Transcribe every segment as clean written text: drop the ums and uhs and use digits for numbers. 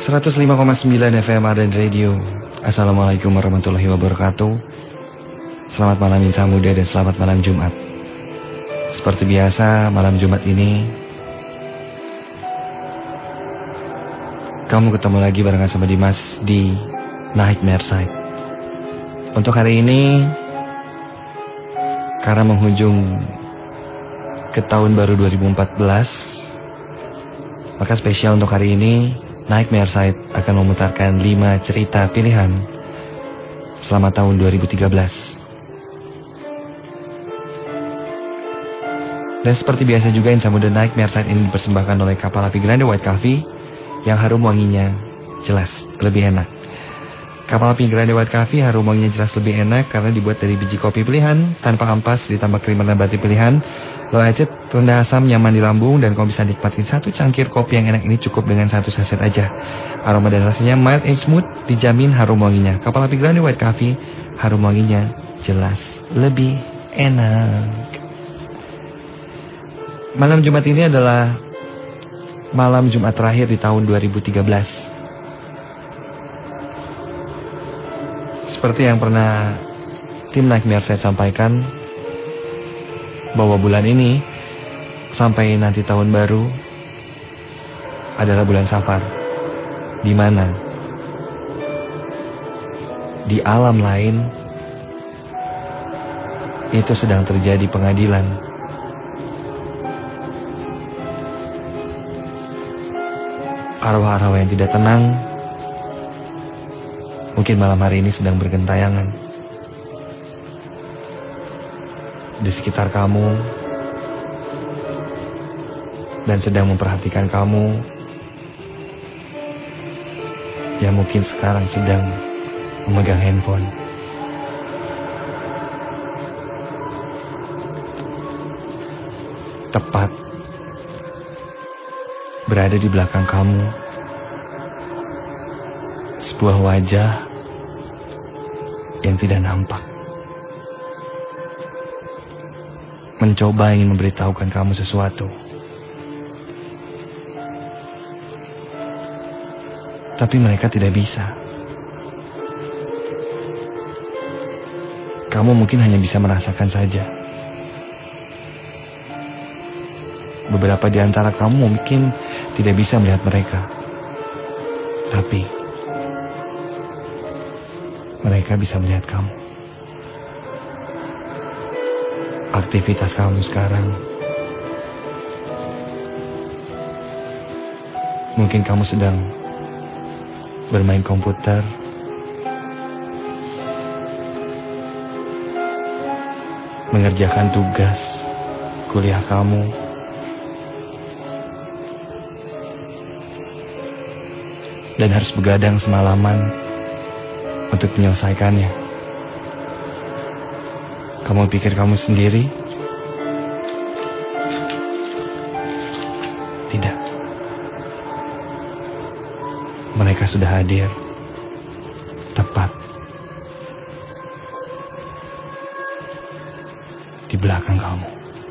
105,9 FM Ardan Radio. Assalamualaikum warahmatullahi wabarakatuh. Selamat malam Insan Muda dan selamat malam Jumat. Seperti biasa malam Jumat ini kamu ketemu lagi barengan sama Dimas di Nightmare Side. Untuk hari ini, karena menghujung ke tahun baru 2014, maka spesial untuk hari ini Nightmare Side akan memutarkan 5 cerita pilihan selama tahun 2013. Dan seperti biasa juga Insan Muda, Nightmare Side ini dipersembahkan oleh Kapal Api Grande White Coffee yang harum wanginya jelas lebih enak. Kapal Api Grande White Coffee harum wanginya jelas lebih enak karena dibuat dari biji kopi pilihan tanpa ampas, ditambah krim nabati pilihan, low acid, rendah asam, nyaman di lambung, dan kamu bisa nikmatin satu cangkir kopi yang enak ini cukup dengan satu saset aja. Aroma dan rasanya mild and smooth, dijamin harum wanginya. Kapal Api Grande White Coffee harum wanginya jelas lebih enak. Malam Jumat ini adalah malam Jumat terakhir di tahun 2013. Seperti yang pernah tim Nightmare saya sampaikan, bahwa bulan ini sampai nanti tahun baru adalah bulan Safar, di mana di alam lain itu sedang terjadi pengadilan. Arwah-arwah yang tidak tenang mungkin malam hari ini sedang bergentayangan di sekitar kamu dan sedang memperhatikan kamu yang mungkin sekarang sedang memegang handphone. Tepat berada di belakang kamu sebuah wajah yang tidak nampak, mencoba ingin memberitahukan kamu sesuatu, tapi mereka tidak bisa. Kamu mungkin hanya bisa merasakan saja. Beberapa di antara kamu mungkin tidak bisa melihat mereka, tapi mereka bisa melihat kamu. Aktivitas kamu sekarang, mungkin kamu sedang bermain komputer, mengerjakan tugas kuliah kamu, dan harus begadang semalaman untuk menyelesaikannya. Kamu pikir kamu sendiri? Tidak. Mereka sudah hadir tepat di belakang kamu.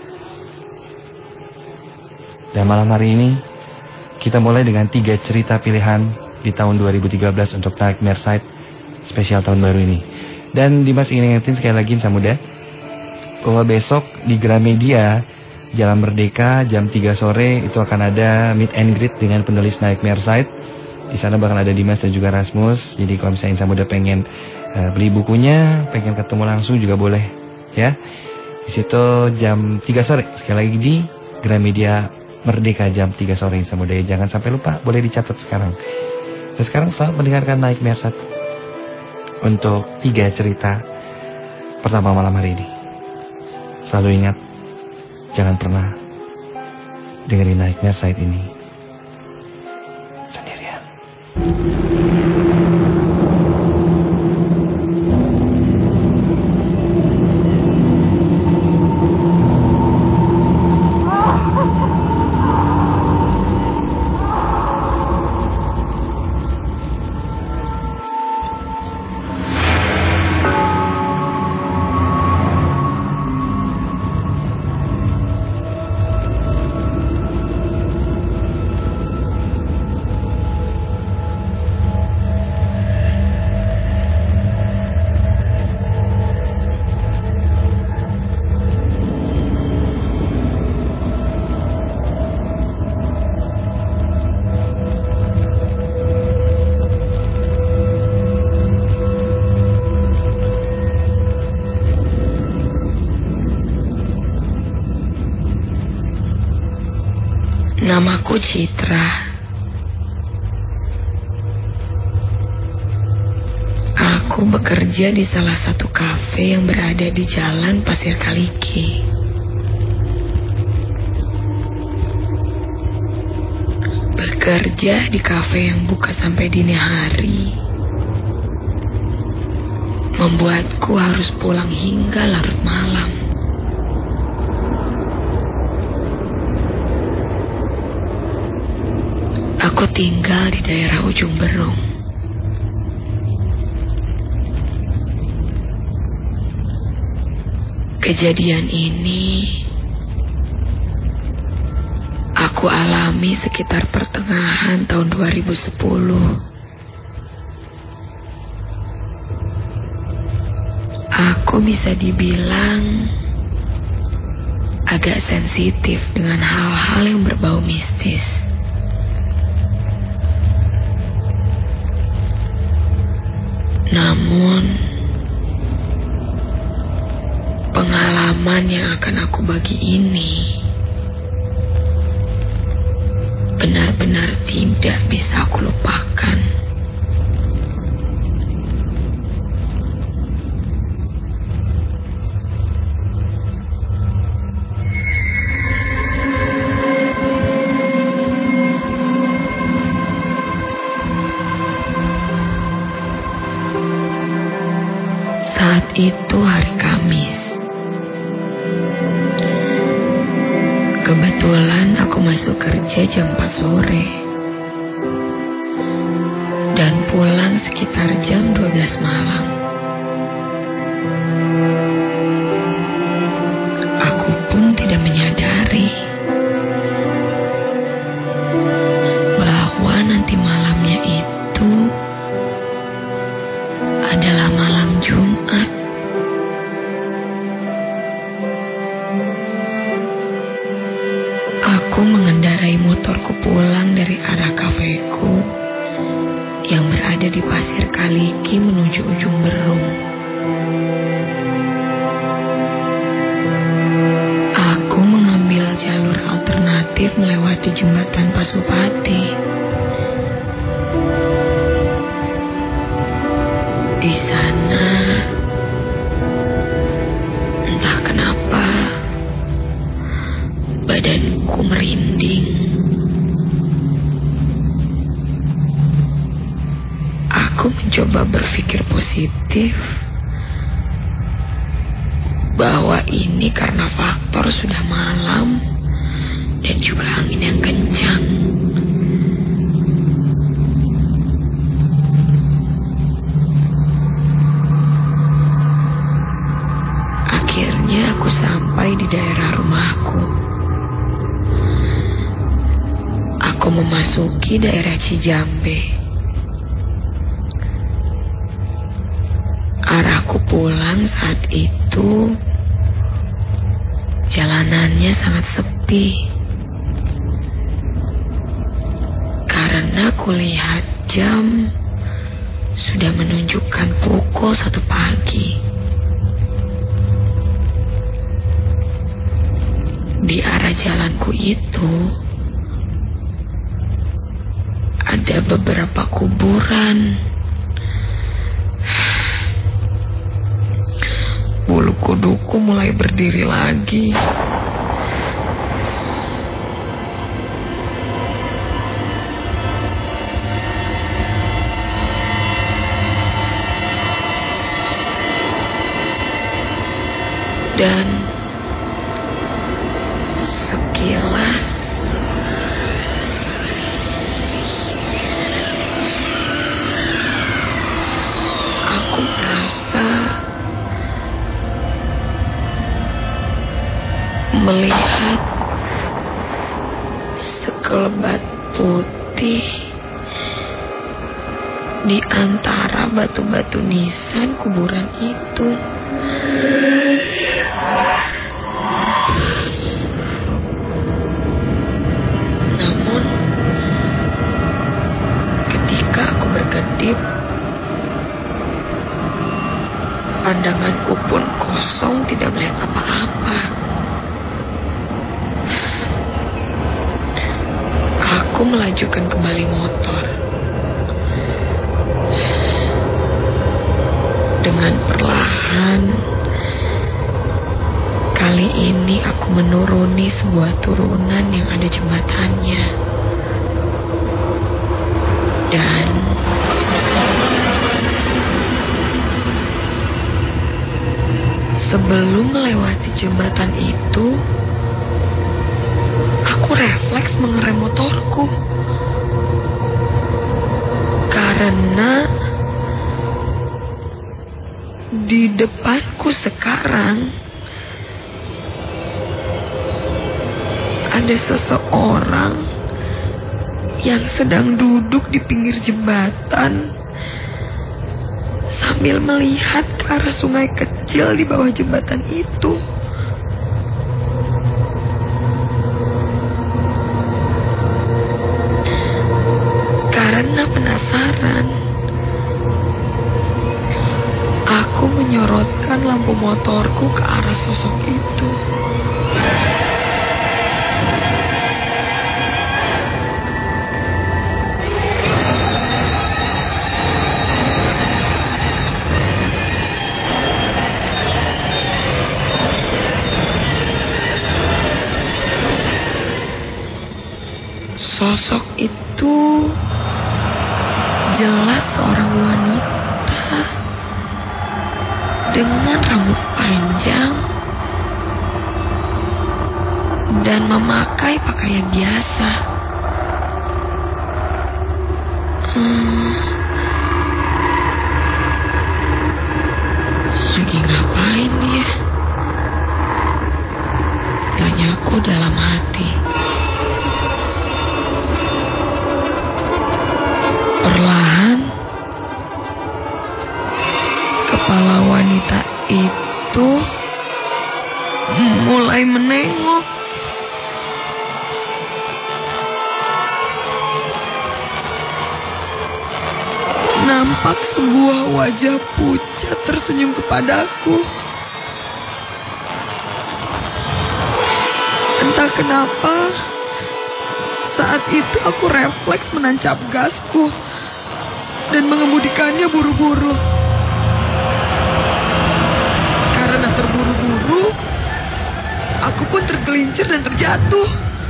Dan malam hari ini kita mulai dengan 3 cerita pilihan di tahun 2013 untuk Nightmare Side spesial tahun baru ini. Dan Dimas ingin ingetin sekali lagi Insan Muda bahwa besok di Gramedia Jalan Merdeka jam 3 sore itu akan ada meet and greet dengan penulis Nightmare Side. Di sana bakal ada Dimas dan juga Rasmus. Jadi kalau misalnya Insan Muda pengen beli bukunya, pengen ketemu langsung juga boleh ya. Di situ jam 3 sore sekali lagi di Gramedia Merdeka jam 3 sore Insan Muda. Jangan sampai lupa, boleh dicatat sekarang. Dan sekarang selamat mendengarkan Nightmare Side untuk 3 cerita pertama malam hari ini. Selalu ingat, jangan pernah dengerin Nightmare Side ini sendirian. Namaku Citra. Aku bekerja di salah satu kafe yang berada di Jalan Pasir Kaliki. Bekerja di kafe yang buka sampai dini hari membuatku harus pulang hingga larut malam. Aku tinggal di daerah Ujung Berung. Kejadian ini aku alami sekitar pertengahan tahun 2010. Aku bisa dibilang agak sensitif dengan hal-hal yang berbau mistis. Namun, pengalaman yang akan aku bagi ini benar-benar tidak bisa aku lupakan. Saat itu hari Kamis. Kebetulan aku masuk kerja jam 4 sore dan pulang sekitar jam 12 malam. Aku pun tidak menyadari bahwa nanti malamnya itu adalah malam Jumat. Aku mengendarai motorku pulang dari arah kafeku yang berada di Pasir Kaliki menuju Ujung Berung. Aku mengambil jalur alternatif melewati jembatan Pasupati. Di sana, entah kenapa, badanku merinding. Aku mencoba berpikir positif bahwa ini karena faktor sudah malam dan juga angin yang kencang. Akhirnya aku sampai di daerah rumahku. Aku memasuki daerah Cijambe. Arahku pulang saat itu, jalanannya sangat sepi. Karena kulihat jam sudah menunjukkan pukul 1 pagi. Di arah jalanku itu ada beberapa kuburan. Bulu kuduku mulai berdiri lagi. Dan sekilas aku merasa melihat sekelebat putih di antara batu-batu nisan kuburan itu. Namun, ketika aku berkedip, pandanganku pun kosong, tidak melihat apa-apa. Aku melajukan kembali motor. Dengan perlahan, kali ini aku menuruni sebuah turunan yang ada jembatannya. Dan sebelum melewati jembatan itu, aku refleks mengerem motorku. Karena di depanku sekarang ada seseorang yang sedang duduk di pinggir jembatan sambil melihat ke arah sungai kecil di bawah jembatan itu. Karena penasaran, aku menyorotkan lampu motorku ke arah sosok itu. Sosok itu jelas seorang wanita dengan rambut panjang dan memakai pakaian biasa. Lagi ngapain dia? Tanyaku dalam hati. Perlahan, kepala wanita itu mulai menengok. Nampak sebuah wajah pucat tersenyum kepadaku. Entah kenapa, saat itu aku refleks menancap gasku dan mengemudikannya buru-buru. Karena terburu-buru, aku pun tergelincir dan terjatuh.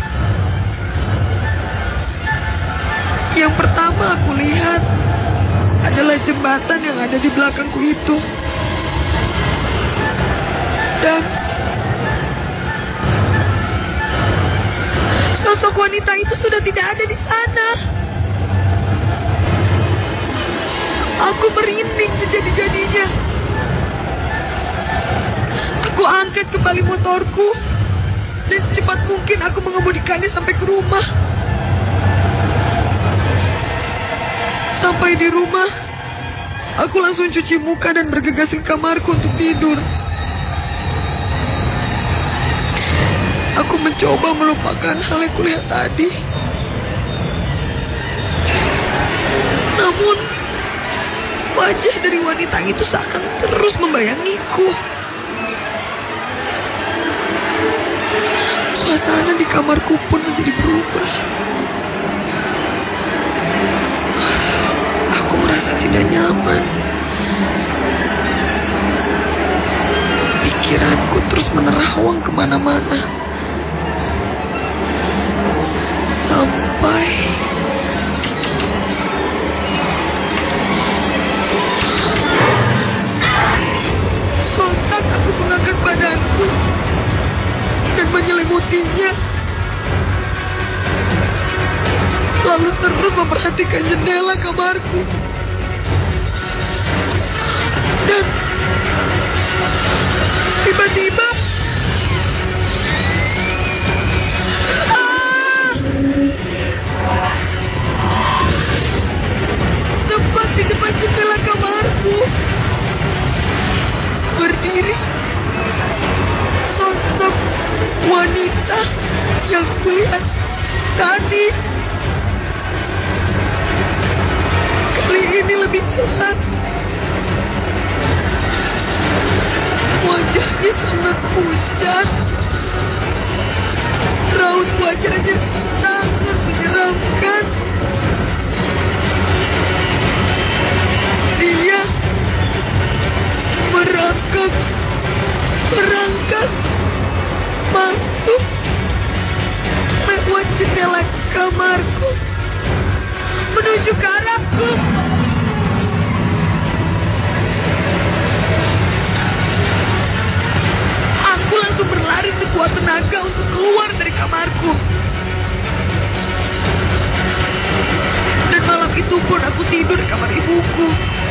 Yang pertama aku lihat adalah jembatan yang ada di belakangku itu. Dan sosok wanita itu sudah tidak ada di sana. Aku merinding sejadi-jadinya. Aku angkat kembali motorku dan secepat mungkin aku mengemudikannya sampai ke rumah. Sampai di rumah, aku langsung cuci muka dan bergegas ke kamarku untuk tidur. Aku mencoba melupakan hal yang kulihat tadi. Namun, wajah dari wanita itu seakan terus membayangiku. Suasana di kamarku pun menjadi berubah. Aku merasa tidak nyaman. Pikiranku terus menerawang kemana-mana. Sampai sontak aku mengangkat badanku dan menyelimutinya. Lalu terus memperhatikan jendela kamarku. Dan tiba-tiba tepat di depan jendela kamarku berdiri sosok wanita yang kulihat tadi. Kali ini lebih jelas. Wajahnya sangat pucat. Raut wajahnya sangat menyeramkan. menyeramkan. Dia merangkak masuk lewat jendela kamarku menuju ke arahku. Aku langsung berlari sekuat tenaga untuk keluar dari kamarku. Dan malam itu pun aku tidur di kamar ibuku.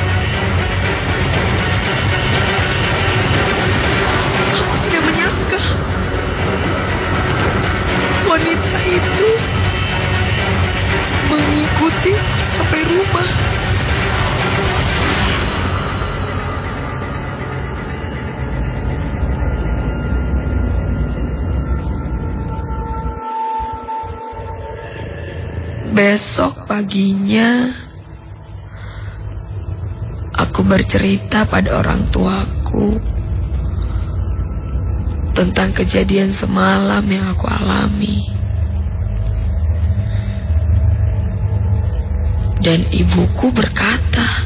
Aku tidak menyangka wanita itu mengikuti sampai rumah. Besok paginya, aku bercerita pada orang tuaku tentang kejadian semalam yang aku alami. Dan ibuku berkata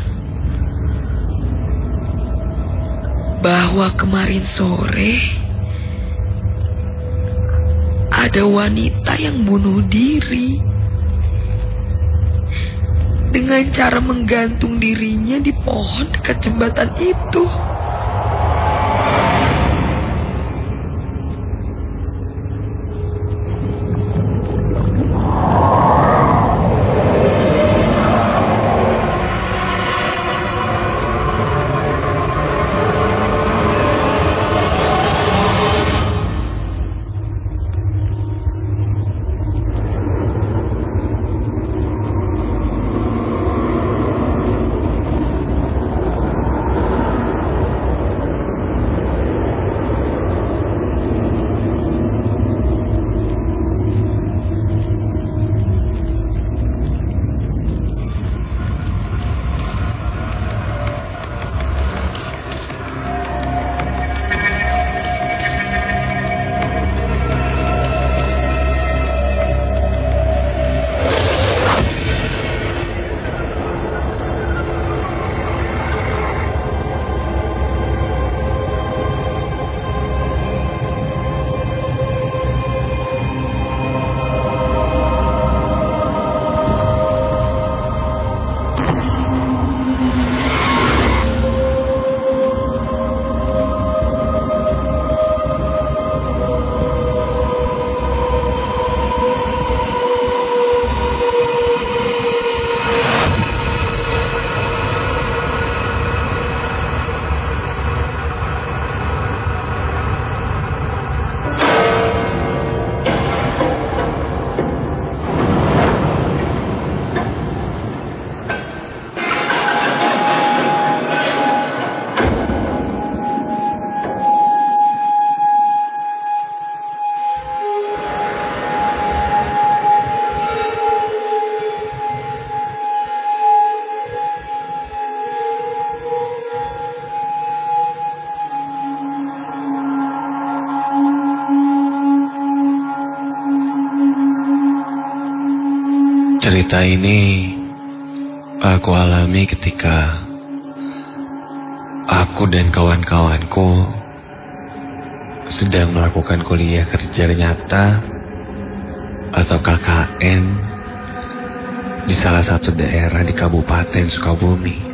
bahwa kemarin sore ada wanita yang bunuh diri dengan cara menggantung dirinya di pohon dekat jembatan itu. Cerita ini aku alami ketika aku dan kawan-kawanku sedang melakukan kuliah kerja nyata atau KKN di salah satu daerah di Kabupaten Sukabumi.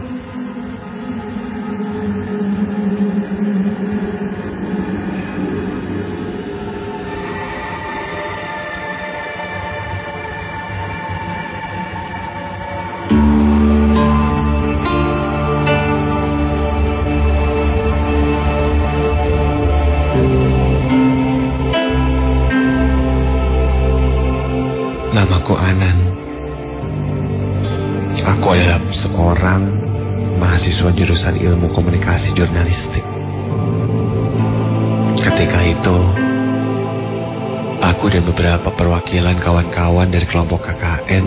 Namaku Anan. Aku adalah seorang mahasiswa jurusan ilmu komunikasi jurnalistik. Ketika itu, aku dan beberapa perwakilan kawan-kawan dari kelompok KKN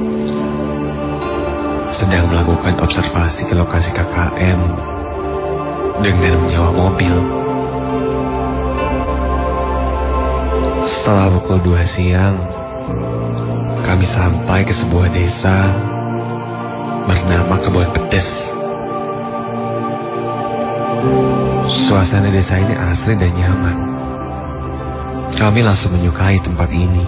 sedang melakukan observasi ke lokasi KKN dengan menyewa mobil. Setelah pukul 2 siang, kami sampai ke sebuah desa bernama Kebon Pedes. Suasana desa ini asri dan nyaman. Kami langsung menyukai tempat ini.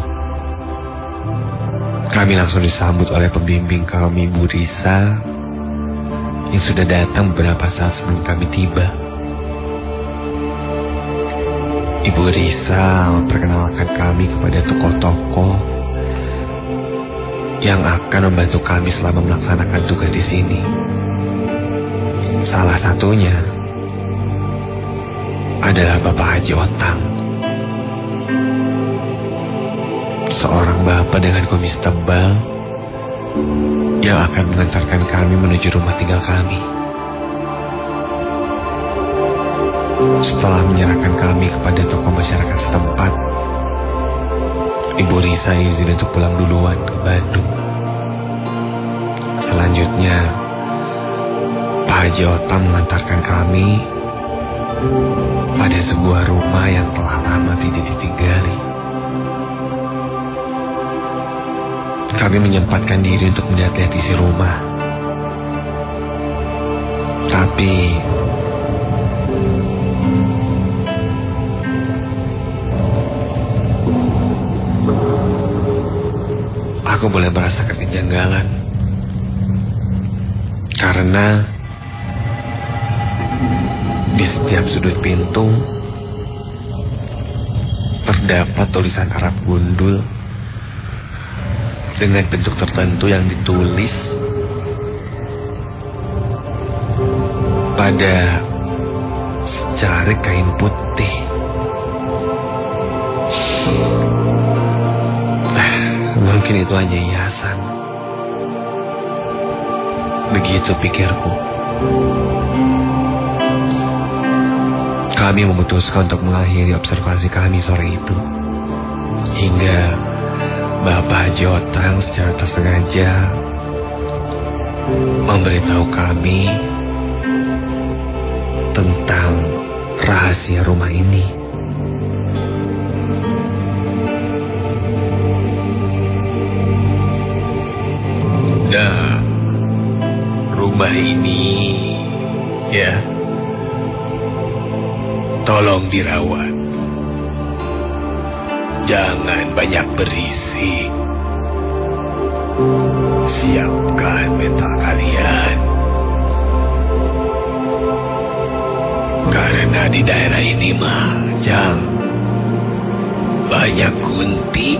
Kami langsung disambut oleh pembimbing kami, Bu Risa, yang sudah datang beberapa saat sebelum kami tiba. Ibu Risa memperkenalkan kami kepada tokoh-tokoh yang akan membantu kami selama melaksanakan tugas di sini. Salah satunya adalah Bapak Haji Otang, seorang bapak dengan kumis tebal yang akan mengantarkan kami menuju rumah tinggal kami. Setelah menyerahkan kami kepada tokoh masyarakat setempat, Ibu Risa izin untuk pulang duluan ke Bandung. Selanjutnya, Pak Haji Otang mengantarkan kami pada sebuah rumah yang telah lama tidak ditinggali. Kami menyempatkan diri untuk melihat-lihat isi rumah. Tapi aku mulai merasakan kejanggalan. Karena di setiap sudut pintu terdapat tulisan Arab gundul dengan bentuk tertentu yang ditulis pada secarik kain putih. Mungkin itu hanya hiasan. Begitu pikirku. Kami memutuskan untuk mengakhiri observasi kami sore itu. Hingga Bapak Haji Otang secara tersengaja memberitahu kami tentang rahasia rumah ini. Nah, rumah ini, ya, tolong dirawat. Jangan banyak berisik. Siapkan mental kalian. Karena di daerah ini mah, banyak kunti.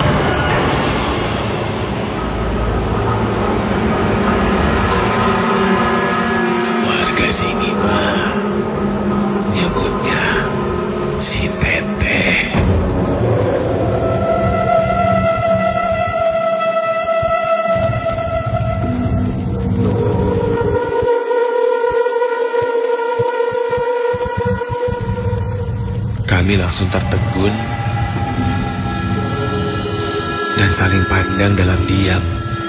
Warga sini mah nyebutnya si Teteh. Kami langsung tertegun dan saling pandang dalam diam.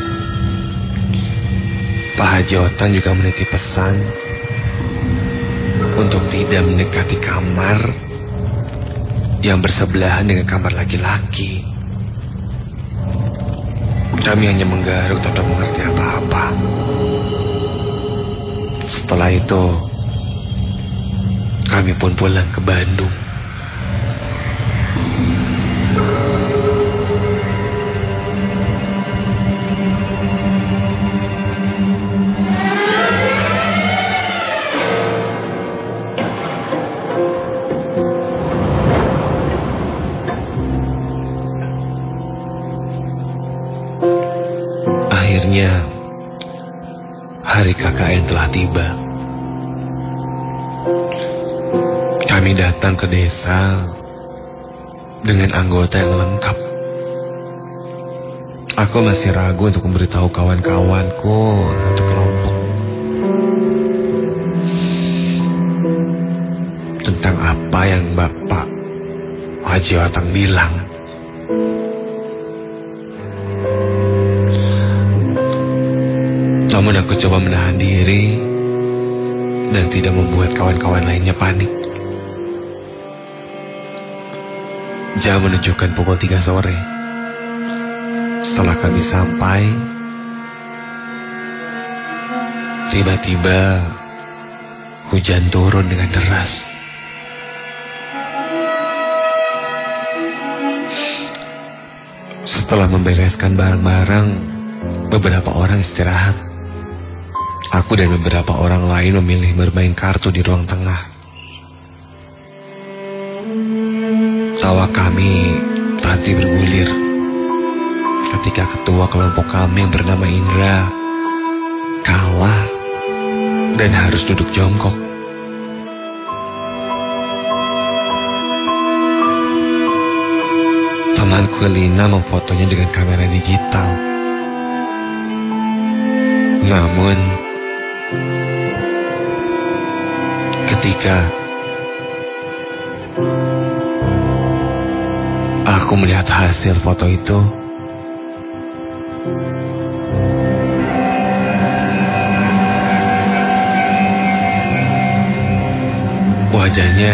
Pak Haji Otang juga menitip pesan untuk tidak mendekati kamar yang bersebelahan dengan kamar laki-laki. Kami hanya menggaruk tanpa mengerti apa-apa. Setelah itu, kami pun pulang ke Bandung. Akhirnya, hari KKN telah tiba. Kami datang ke desa dengan anggota yang lengkap. Aku masih ragu untuk memberitahu kawan-kawanku satu kelompok tentang apa yang Bapak Haji Otang bilang. Namun aku coba menahan diri dan tidak membuat kawan-kawan lainnya panik. Jam menunjukkan pukul 3 sore. Setelah kami sampai, tiba-tiba hujan turun dengan deras. Setelah membereskan barang-barang, beberapa orang istirahat. Aku dan beberapa orang lain memilih bermain kartu di ruang tengah. Tawa kami tadi bergulir ketika ketua kelompok kami yang bernama Indra kalah dan harus duduk jongkok. Temanku Lina memfotonya dengan kamera digital. Namun, ketika aku melihat hasil foto itu, wajahnya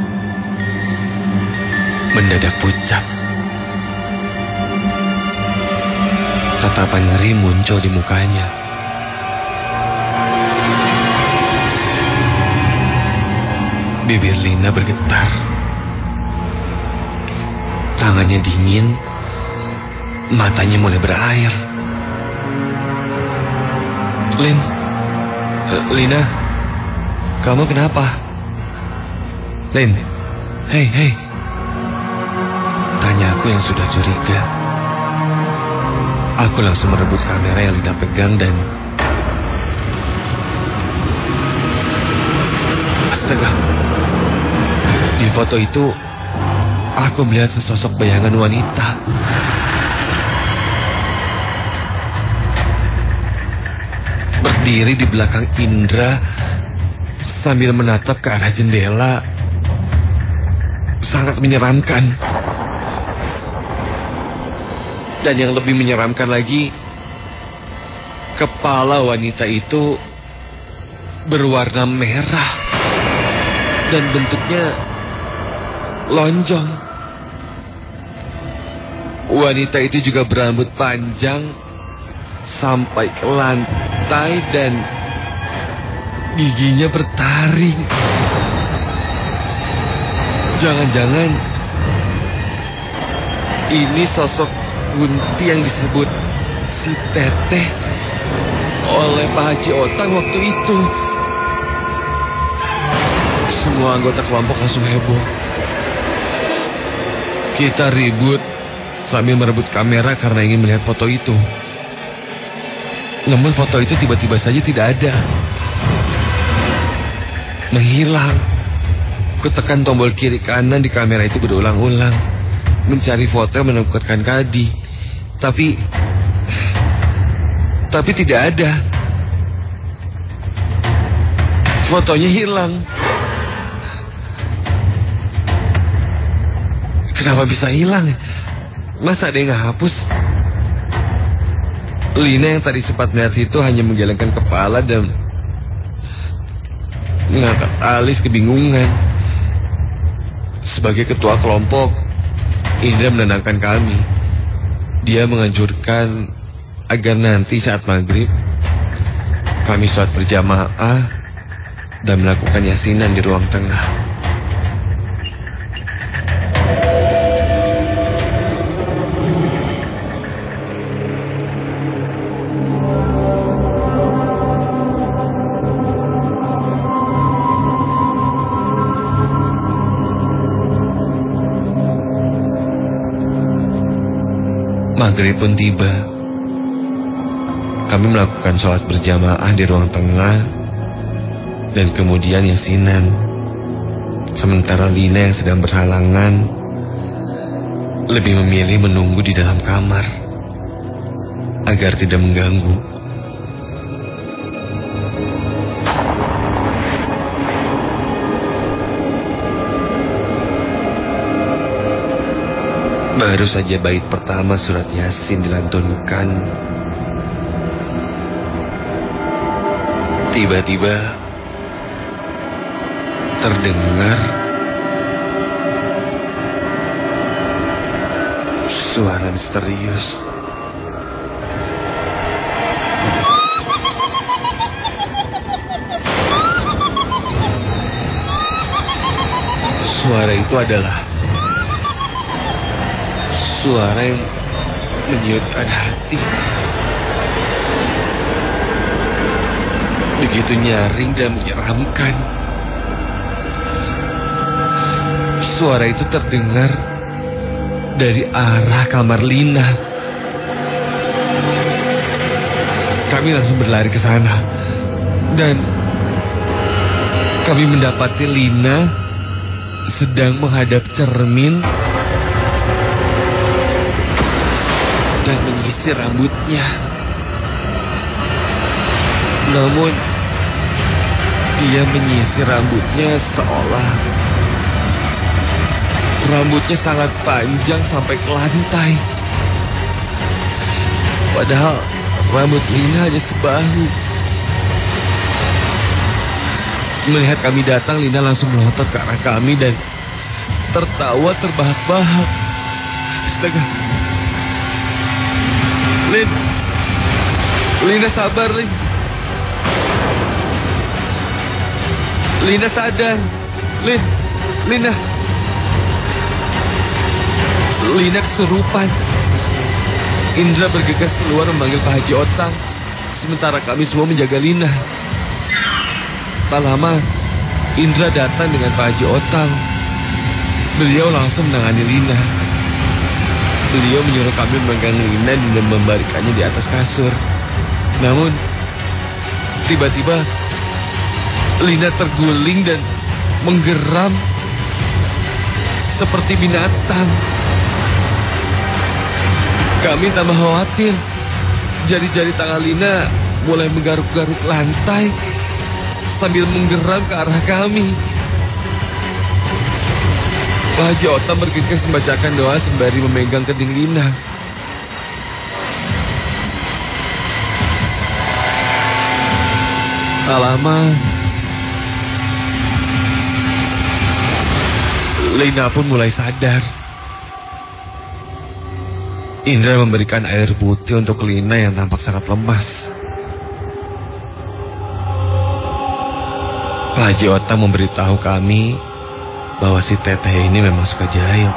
mendadak pucat. Tatapan ngeri muncul di mukanya. Bibir Lina bergetar. Tangannya dingin. Matanya mulai berair. Lina, kamu kenapa? Lin, hei. Tanya aku yang sudah curiga. Aku langsung merebut kamera yang Lina pegang dan... Astaga. Di foto itu, aku melihat sesosok bayangan wanita. Berdiri di belakang Indra sambil menatap ke arah jendela. Sangat menyeramkan. Dan yang lebih menyeramkan lagi, kepala wanita itu berwarna merah dan bentuknya lonjong. Wanita itu juga berambut panjang sampai ke lantai dan giginya bertaring. Jangan-jangan ini sosok Gunti yang disebut si Teteh oleh Pak Haji Otang waktu itu. Semua anggota kelompok langsung heboh. Kita ribut sambil merebut kamera karena ingin melihat foto itu. Namun foto itu tiba-tiba saja tidak ada. Menghilang. Kutekan tombol kiri kanan di kamera itu berulang-ulang. Mencari foto yang menakutkan Kadi. Tapi tidak ada. Fotonya hilang. Kenapa bisa hilang? Masa ada yang ngehapus? Lina yang tadi sempat melihat itu hanya menggelengkan kepala dan mengangkat alis kebingungan. Sebagai ketua kelompok, Indra menenangkan kami. Dia menganjurkan agar nanti saat maghrib kami sholat berjamaah dan melakukan yasinan di ruang tengah. Maghrib pun tiba. Kami melakukan sholat berjamaah di ruang tengah dan kemudian yasinan. Sementara Lina yang sedang berhalangan lebih memilih menunggu di dalam kamar agar tidak mengganggu. Baru saja bait pertama surat Yasin dilantunkan, tiba-tiba terdengar suara misterius Suara itu adalah suara yang menyurutkan hati. Begitu nyaring dan menyeramkan. Suara itu terdengar dari arah kamar Lina. Kami langsung berlari ke sana. Dan kami mendapati Lina sedang menghadap cermin dan menyisir rambutnya. Namun dia menyisir rambutnya seolah rambutnya sangat panjang sampai ke lantai. Padahal rambut Lina hanya sebahu. Melihat kami datang, Lina langsung melotot ke arah kami dan tertawa terbahak-bahak. Astaga. Lina sabar, Lin. Lina sadar. Lina kesurupan. Indra bergegas keluar memanggil Pak Haji Otang. Sementara kami semua menjaga Lina. Tak lama, Indra datang dengan Pak Haji Otang. Beliau langsung menangani Lina. Beliau menyuruh kami memegang Lina dan membarikannya di atas kasur. Namun, tiba-tiba Lina terguling dan menggeram seperti binatang. Kami tambah khawatir. Jari-jari tangan Lina mulai menggaruk-garuk lantai sambil menggeram ke arah kami. Pak Haji Otang bergegas membacakan doa sembari memegang kening Lina. Tak lama, Lina pun mulai sadar. Indra memberikan air putih untuk Lina yang tampak sangat lemas. Pak Haji Otang memberitahu kami bahwa si teteh ini memang suka jahil.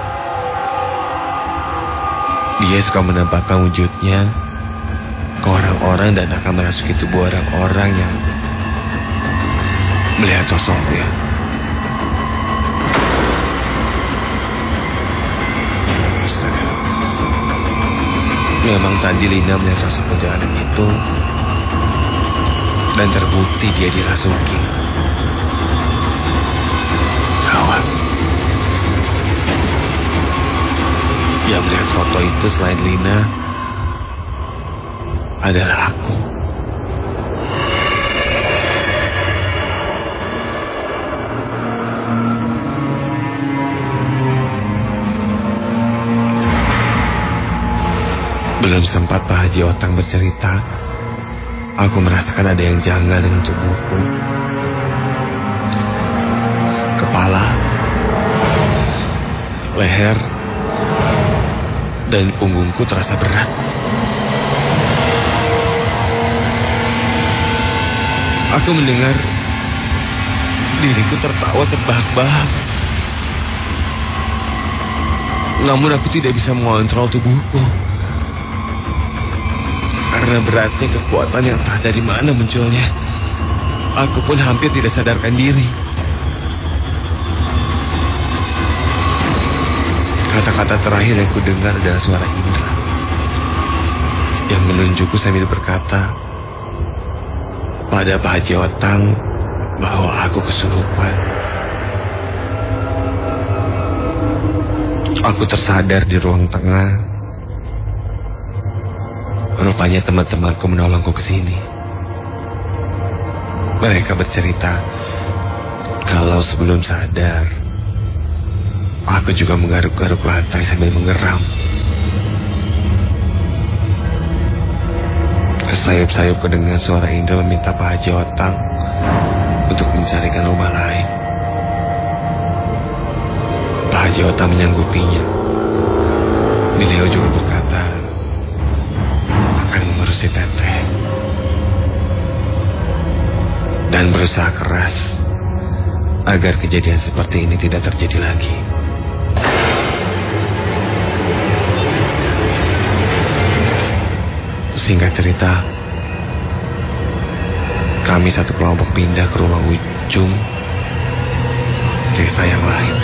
Dia suka menampakkan wujudnya ke orang-orang dan akan merasuki tubuh orang-orang yang melihat sosoknya. Astaga. Memang tadi Lina melihat sosok perjalanan itu dan terbukti dia dirasuki. Gawat. Yang melihat foto itu selain Lina adalah aku. Belum sempat Pak Haji Otang bercerita, aku merasakan ada yang janggal dengan tubuhku. Kepala, leher, dan punggungku terasa berat. Aku mendengar diriku tertawa terbahak-bahak. Namun aku tidak bisa mengontrol tubuhku. Karena beratnya kekuatan yang entah dari mana munculnya. Aku pun hampir tidak sadarkan diri. Kata-kata terakhir yang kudengar adalah suara Indra yang menunjukku sambil berkata pada Pak Haji Otang bahwa aku kesurupan. Aku tersadar di ruang tengah. Rupanya teman-temanku menolongku ke sini. Mereka bercerita kalau sebelum sadar, aku juga menggaruk-garuk lantai sambil menggeram. Kesayap-sayapku dengan suara Indra meminta Pak Haji Otang untuk mencarikan rumah lain. Pak Haji Otang menyanggupinya. Beliau juga berkata akan mengurusi teteh dan berusaha keras agar kejadian seperti ini tidak terjadi lagi. Singkat cerita, kami satu kelompok pindah ke rumah ujung desa yang lain.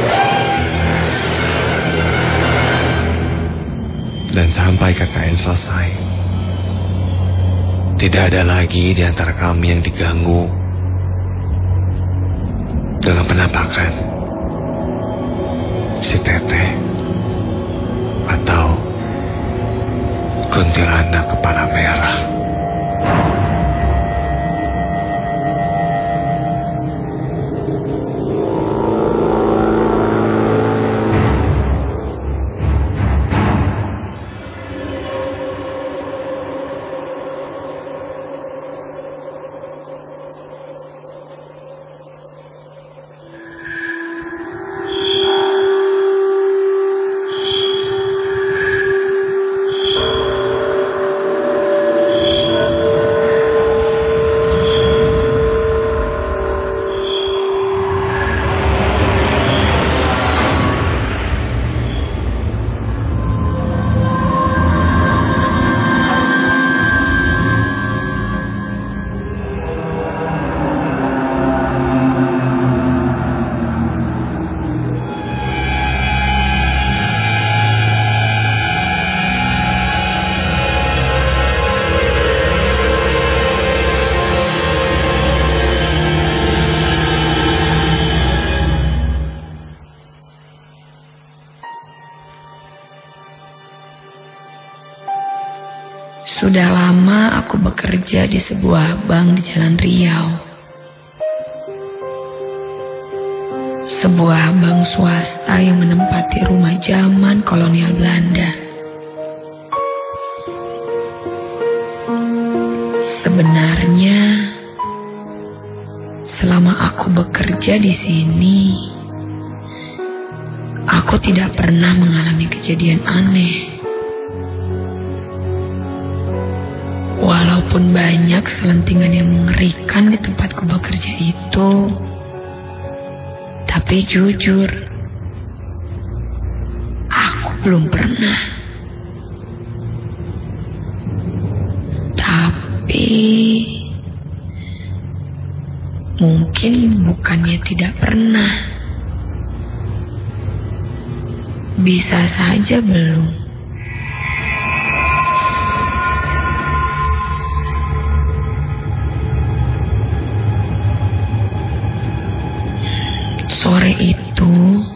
Dan sampai KKN selesai, tidak ada lagi di antara kami yang diganggu dengan penampakan si Teteh atau kuntilanak kepala merah. Sudah lama aku bekerja di sebuah bank di Jalan Riau. Sebuah bank swasta yang menempati rumah zaman kolonial Belanda. Sebenarnya, selama aku bekerja di sini, aku tidak pernah mengalami kejadian aneh. Walaupun banyak selentingan yang mengerikan di tempatku bekerja itu, tapi jujur, aku belum pernah. Tapi mungkin bukannya tidak pernah, bisa saja belum. Sore itu,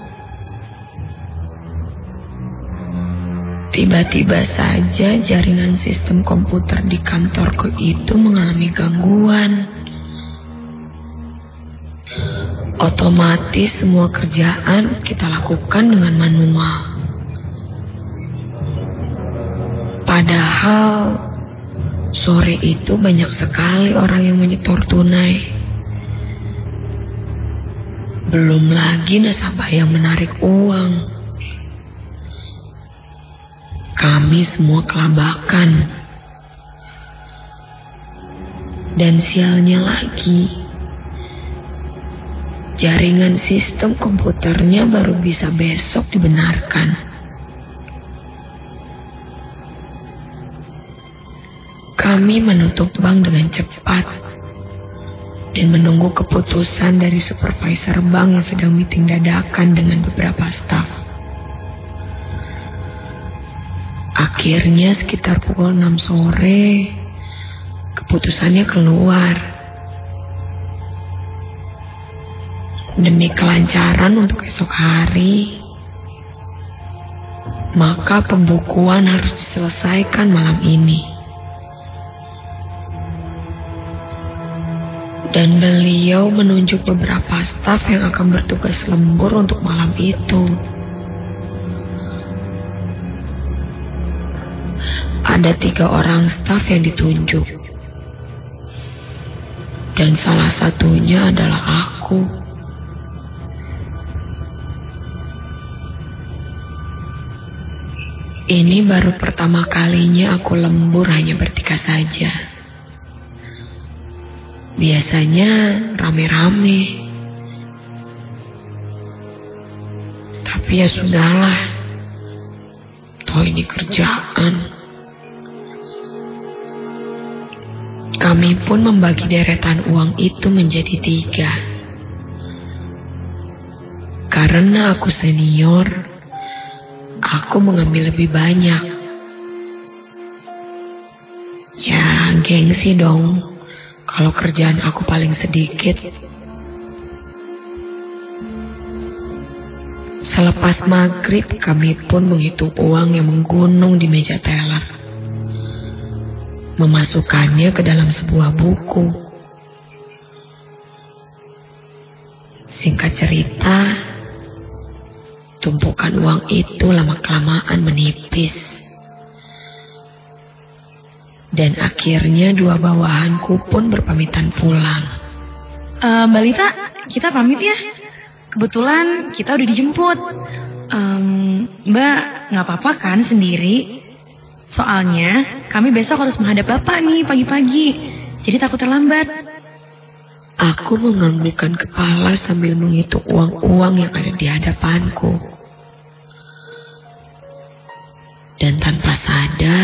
tiba-tiba saja jaringan sistem komputer di kantorku itu mengalami gangguan. Otomatis semua kerjaan kita lakukan dengan manual. Padahal sore itu banyak sekali orang yang menyetor tunai. Belum lagi nasabah yang menarik uang. Kami semua kelabakan. Dan sialnya lagi, jaringan sistem komputernya baru bisa besok dibenarkan. Kami menutup bank dengan cepat dan menunggu keputusan dari supervisor bank yang sedang meeting dadakan dengan beberapa staf. Akhirnya sekitar pukul 6 sore, keputusannya keluar. Demi kelancaran untuk esok hari, maka pembukuan harus diselesaikan malam ini. Dan beliau menunjuk beberapa staf yang akan bertugas lembur untuk malam itu. Ada 3 orang staf yang ditunjuk. Dan salah satunya adalah aku. Ini baru pertama kalinya aku lembur hanya bertiga saja. Biasanya rame-rame, Tapi ya sudahlah. Toh ini kerjaan. Kami pun membagi deretan uang itu menjadi 3. Karena aku senior, aku mengambil lebih banyak. Ya, gengsi dong. Kalau kerjaan aku paling sedikit. Selepas maghrib, kami pun menghitung uang yang menggunung di meja teller. Memasukkannya ke dalam sebuah buku. Singkat cerita, tumpukan uang itu lama-kelamaan menipis. Dan akhirnya 2 bawahanku pun berpamitan pulang. Mbak Lita, kita pamit ya. Kebetulan kita udah dijemput. Mbak gak apa-apa kan sendiri? Soalnya kami besok harus menghadap Bapak nih pagi-pagi. Jadi takut terlambat. Aku menganggukkan kepala sambil menghitung uang-uang yang ada di hadapanku. Dan tanpa sadar,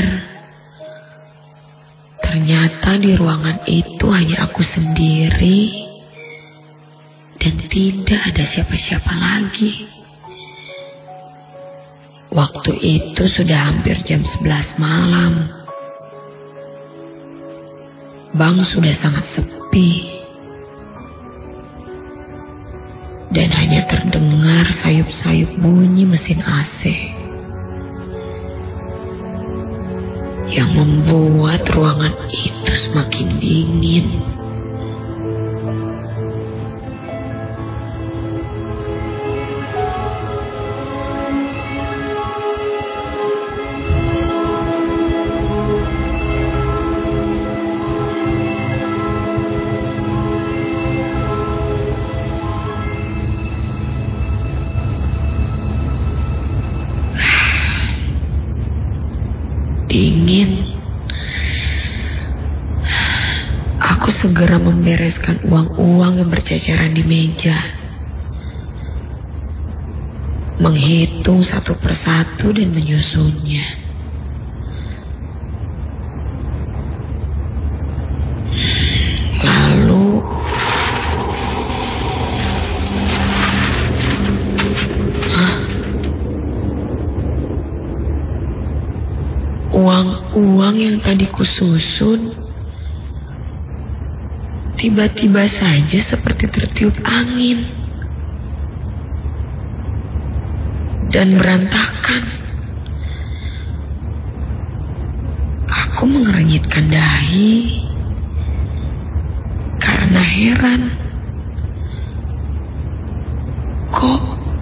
ternyata di ruangan itu hanya aku sendiri dan tidak ada siapa-siapa lagi. Waktu itu sudah hampir jam 11 malam. Bank sudah sangat sepi. Dan hanya terdengar sayup-sayup bunyi mesin AC. Yang membuat ruangan itu semakin dingin. Dingin. Aku segera membereskan uang-uang yang berceceran di meja. Menghitung satu persatu dan menyusunnya. Lalu uang-uang yang tadi kususun tiba-tiba saja seperti tertiup angin dan berantakan. Aku mengernyitkan dahi karena heran. Kok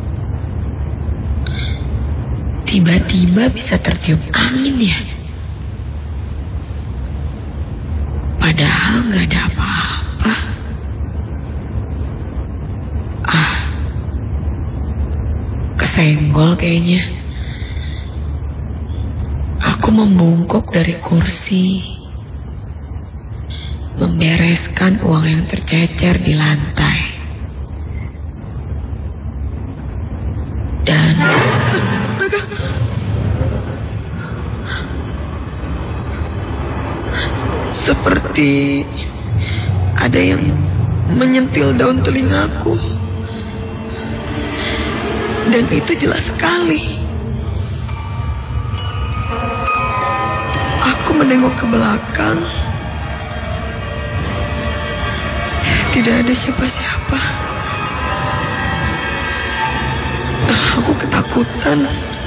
tiba-tiba bisa tertiup angin ya? Padahal gak ada apa-apa. Kesenggol kayaknya. Aku membungkuk dari kursi, membereskan uang yang tercecer di lantai. Dan seperti ada yang menyentil daun telingaku. Dan itu jelas sekali. Aku menengok ke belakang. Tidak ada siapa-siapa. Aku ketakutan.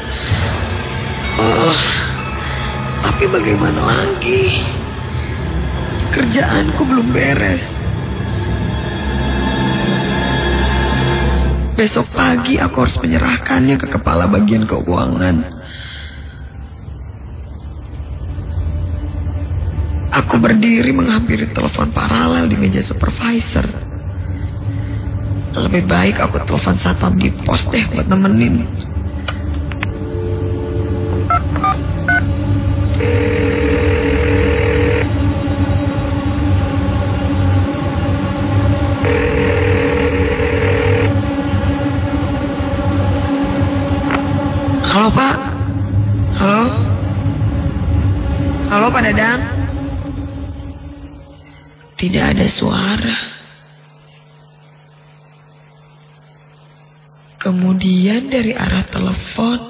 Tapi bagaimana lagi? Kerjaanku belum beres. Besok pagi aku harus menyerahkannya ke kepala bagian keuangan. Aku berdiri menghampiri telepon paralel di meja supervisor. Lebih baik aku telepon satpam di pos deh buat nemenin. Halo Pak Dadang. Tidak ada suara. Kemudian dari arah telepon,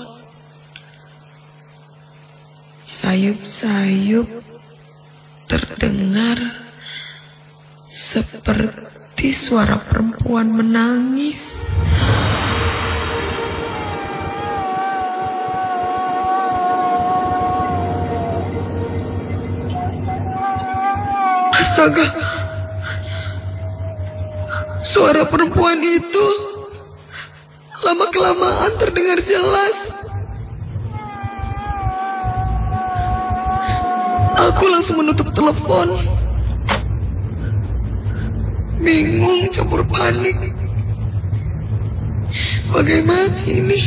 sayup-sayup terdengar seperti suara perempuan menangis. Astaga, suara perempuan itu lama-kelamaan terdengar jelas. Aku langsung menutup telepon. Bingung campur panik. Bagaimana ini?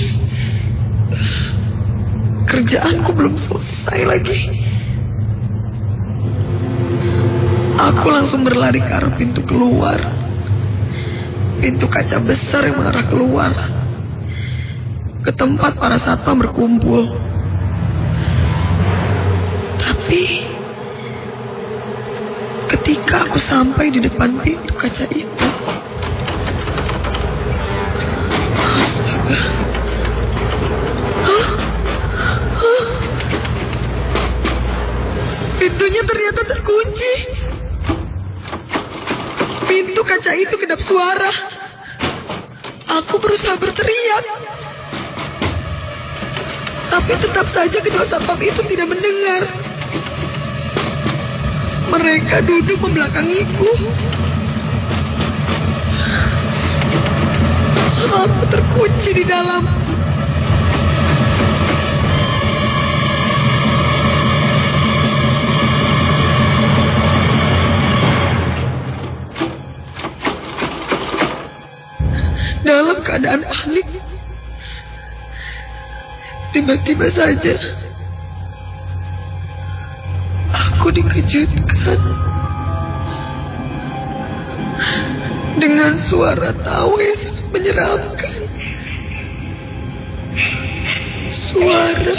Kerjaanku belum selesai lagi. Aku langsung berlari ke arah pintu keluar. Pintu kaca besar yang mengarah keluar, ke tempat para satpam berkumpul. Tapi ketika aku sampai di depan pintu kaca itu, astaga, pintunya ternyata terkunci. Pintu kaca itu kedap suara. Aku berusaha berteriak, tapi tetap saja kedua satpam itu tidak mendengar. Mereka duduk membelakangiku. Aku terkunci di dalam. Dalam keadaan panik, tiba-tiba saja aku dikejutkan dengan suara tawa yang sangat menyeramkan. Suara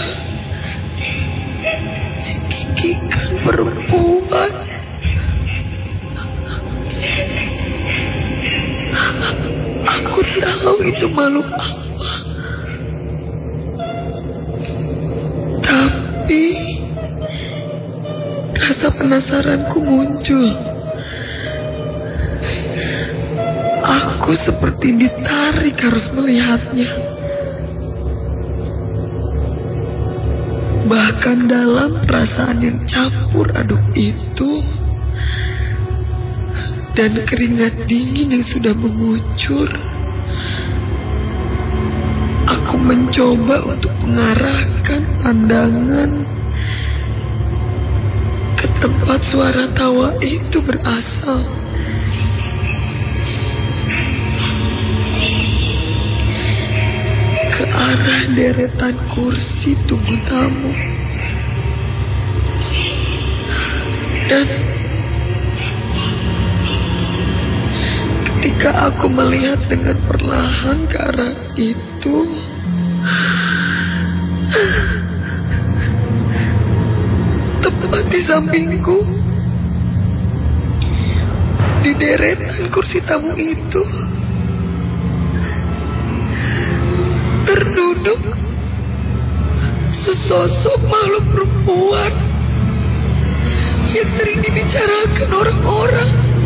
cekikikan perempuan. Aku tahu itu makhluk apa. Tapi rasa penasaranku muncul. Aku seperti ditarik harus melihatnya. Bahkan dalam perasaan yang campur aduk itu, dan keringat dingin yang sudah mengucur, aku mencoba untuk mengarahkan pandangan ke tempat suara tawa itu berasal. Ke arah deretan kursi tunggu tamu. Dan ketika aku melihat dengan perlahan ke arah itu, tepat di sampingku, di deretan kursi tamu itu, terduduk sesosok makhluk perempuan yang sering dibicarakan orang-orang.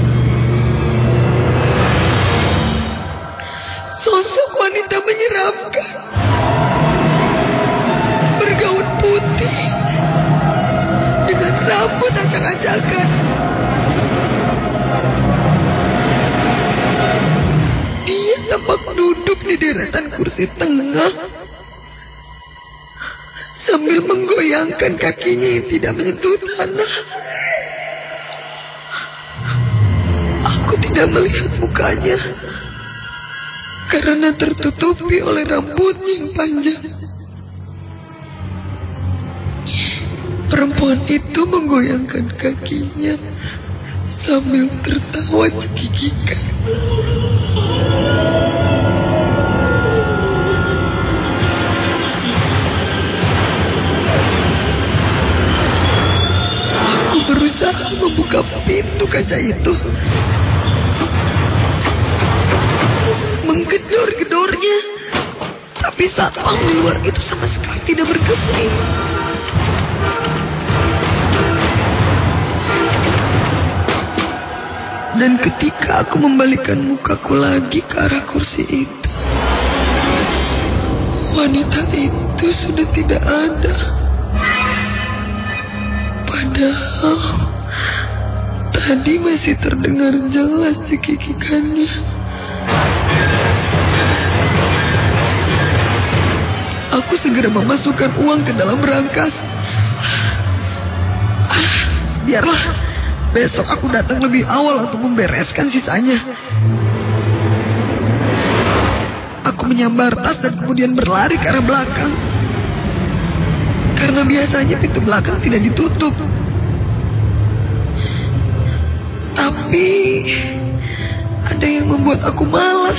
Sosok wanita menyeramkan, bergaun putih dengan rambut acak-acakan. Dia tampak duduk di deretan kursi tengah sambil menggoyangkan kakinya yang tidak menyentuh tanah. Aku tidak melihat mukanya karena tertutupi oleh rambutnya yang panjang. Perempuan itu menggoyangkan kakinya sambil tertawa cekikikan. membuka pintu kaca itu. Menggedor-gedornya. Tapi satpam di luar itu sama sekali tidak bergeming. Dan ketika aku membalikkan mukaku lagi ke arah kursi itu, wanita itu sudah tidak ada. Padahal tadi masih terdengar jelas cekikikannya. Aku segera memasukkan uang ke dalam berangkas. Biarlah. Besok aku datang lebih awal untuk membereskan sisanya. Aku menyambar tas dan kemudian berlari ke arah belakang. Karena biasanya pintu belakang tidak ditutup. Tapi ada yang membuat aku malas.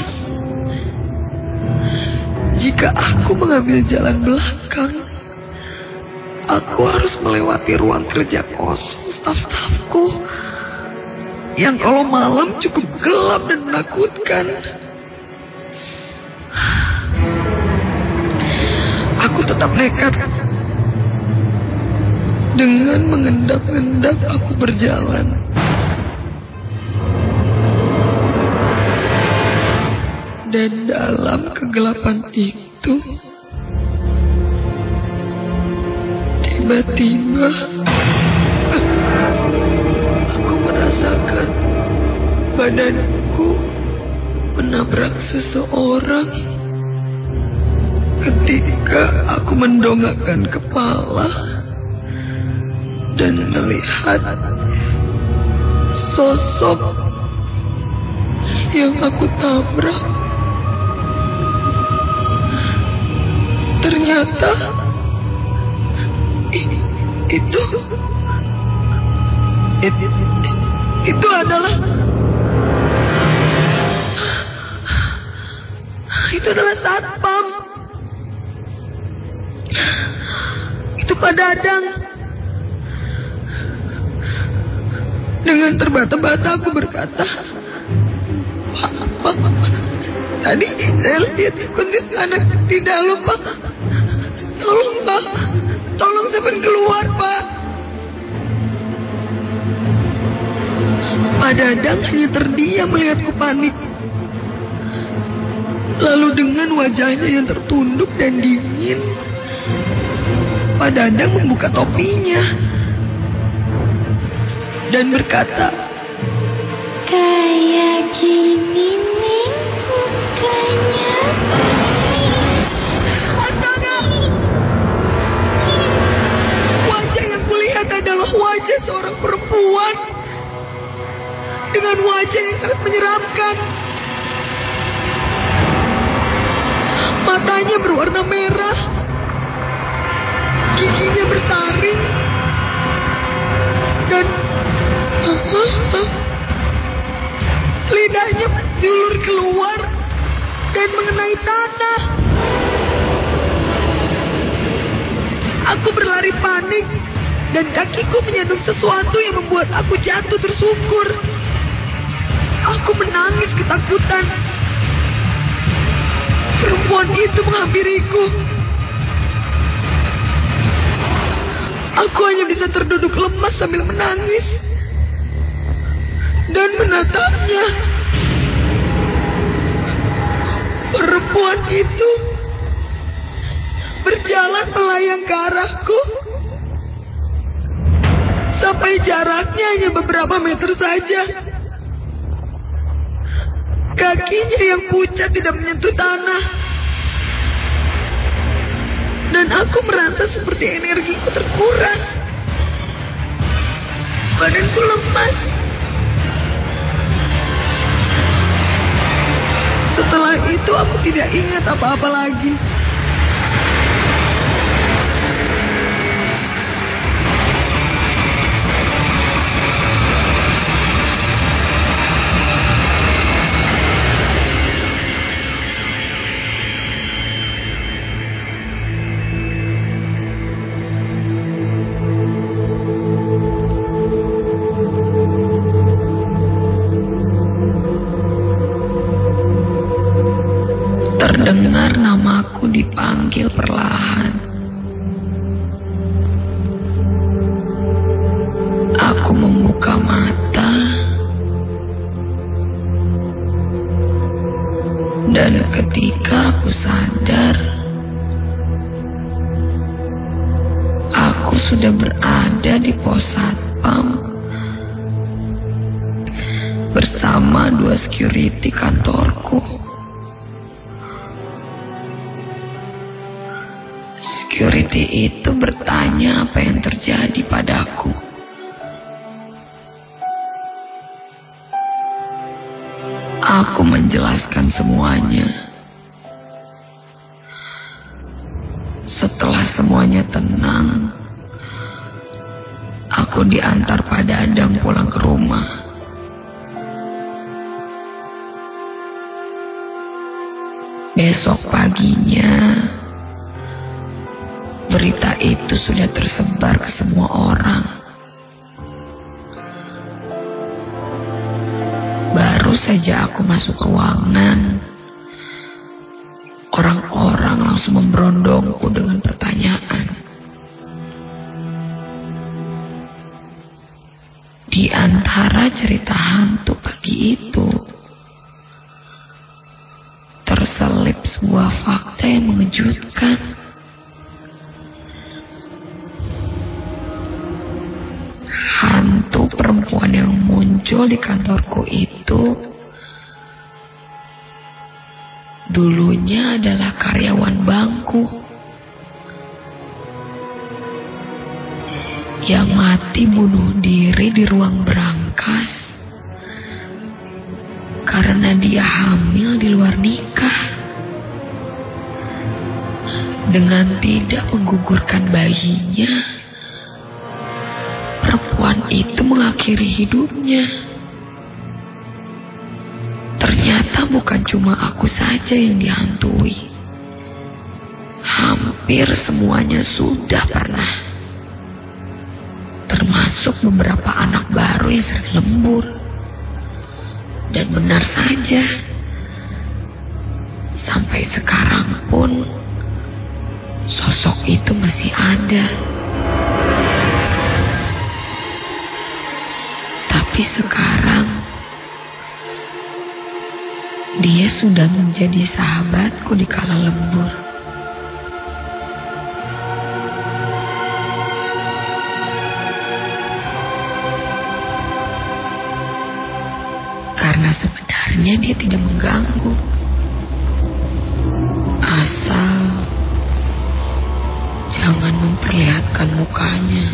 Jika aku mengambil jalan belakang, aku harus melewati ruang kerja kosong staf-stafku yang kalau malam cukup gelap dan menakutkan. Aku tetap nekat. Dengan mengendap-endap aku berjalan. Dan dalam kegelapan itu, tiba-tiba aku merasakan badanku menabrak seseorang. Ketika aku mendongakkan kepala dan melihat sosok yang aku tabrak, ternyata itu adalah satpam. Itu Pak Dadang. Dengan terbata-bata aku berkata, Pak, tadi saya lihat kuntilanak di dalam, Pak. Tolong, Pak. Tolong sampai keluar, Pak. Pak Dadang hanya terdiam melihatku panik. Lalu dengan wajahnya yang tertunduk dan dingin, Pak Dadang membuka topinya dan berkata, "Kayak gini nih mukanya." Astaga! Wajah yang kulihat adalah wajah seorang perempuan dengan wajah yang sangat menyeramkan. Matanya berwarna merah, giginya bertaring, dan lidahnya menjulur keluar dan mengenai tanah. Aku berlari panik dan kakiku menyandung sesuatu yang membuat aku jatuh tersungkur. Aku menangis ketakutan. Perempuan itu menghampiriku. Aku hanya bisa terduduk lemas sambil menangis dan menatapnya. Perempuan itu berjalan melayang ke arahku sampai jaraknya hanya beberapa meter saja. Kakinya yang pucat tidak menyentuh tanah. Dan aku merasa seperti energiku terkuras. Badanku lemas. Setelah itu aku tidak ingat apa-apa lagi. Terdengar namaku dipanggil perlahan. Aku membuka mata dan ketika aku sadar, aku sudah berada di pos satpam bersama 2 security kantorku. Security itu bertanya apa yang terjadi padaku. Aku menjelaskan semuanya. Setelah semuanya tenang, aku diantar Pak Dadang pulang ke rumah. Besok paginya, berita itu sudah tersebar ke semua orang. Baru saja aku masuk ruangan, orang-orang langsung memberondongku dengan pertanyaan. Di antara cerita hantu pagi itu, terselip sebuah fakta yang mengejutkan. Hantu perempuan yang muncul di kantorku itu dulunya adalah karyawan bangku yang mati bunuh diri di ruang berangkas karena dia hamil di luar nikah dengan tidak menggugurkan bayinya. Perempuan itu mengakhiri hidupnya. Ternyata bukan cuma aku saja yang dihantui. Hampir semuanya sudah pernah. Termasuk beberapa anak baru yang sering lembur. Dan benar saja, sampai sekarang pun sosok itu masih ada. Tapi sekarang dia sudah menjadi sahabatku di kala lembur. Karena sebenarnya dia tidak mengganggu, asal jangan memperlihatkan mukanya.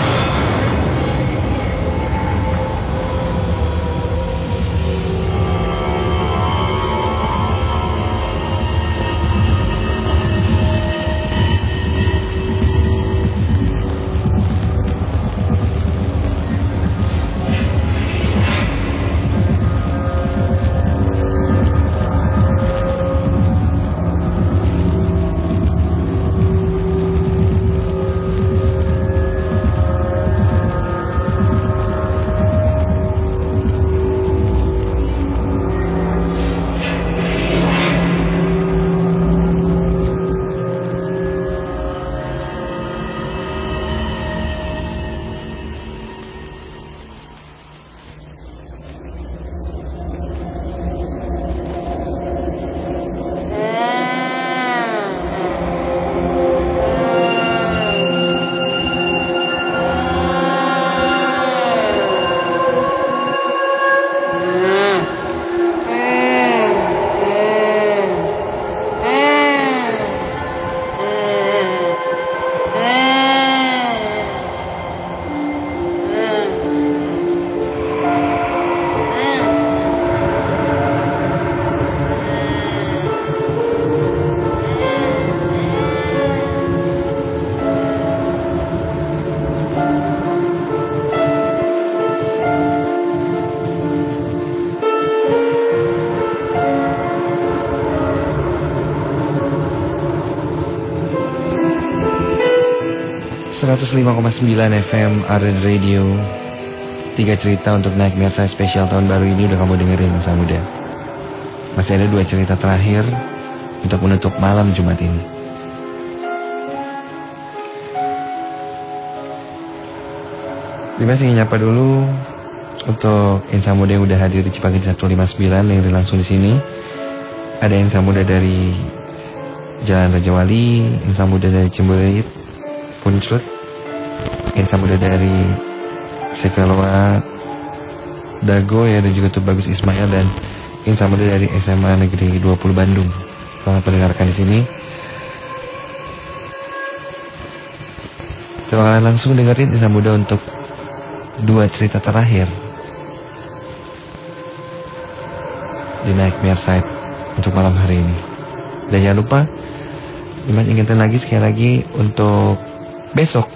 FM Arden Radio. 3 cerita untuk Nightmare Side spesial tahun baru ini udah kamu dengerin masa muda. Masih ada 2 cerita terakhir untuk menutup malam Jumat ini. Dimas ingin nyapa dulu untuk Insan Muda yang udah hadir di Cipagin 159 yang langsung di sini. Ada Insan Muda dari Jalan Raja Wali, Insan Muda dari Cimbulit, Puncut, Insan Muda dari Sekalwa, Dago ya, dan juga Bagus Ismail, dan Insan Muda dari SMA Negeri 20 Bandung. Selamat mendengarkan di sini. Kita akan langsung dengerin Insan Muda untuk 2 cerita terakhir di Nightmare Side untuk malam hari ini. Dan jangan lupa, Dimas ingetin lagi sekali lagi untuk besok.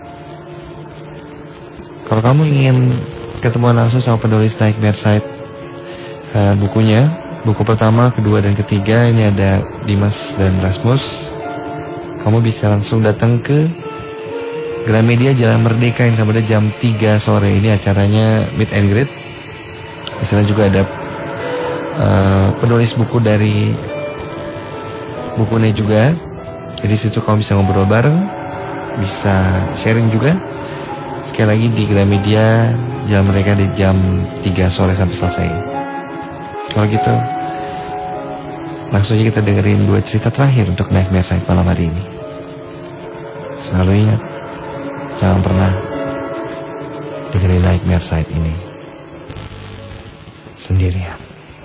Kalau kamu ingin ketemuan langsung sama penulis Nightmare Side, bukunya, buku pertama, kedua, dan ketiga, ini ada Dimas dan Rasmus. Kamu bisa langsung datang ke Gramedia Jalan Merdeka yang sampai jam 3 sore. Ini acaranya meet and greet. Di sana juga ada penulis buku dari bukunya juga. Jadi situ kamu bisa ngobrol bareng, bisa sharing juga. Sekali lagi di Gramedia Jalan Merdeka di jam 3 sore sampai selesai. Kalau gitu, langsung aja kita dengerin 2 cerita terakhir untuk Nightmare Side malam hari ini. Selalu ingat, jangan pernah dengerin Nightmare Side ini sendirian.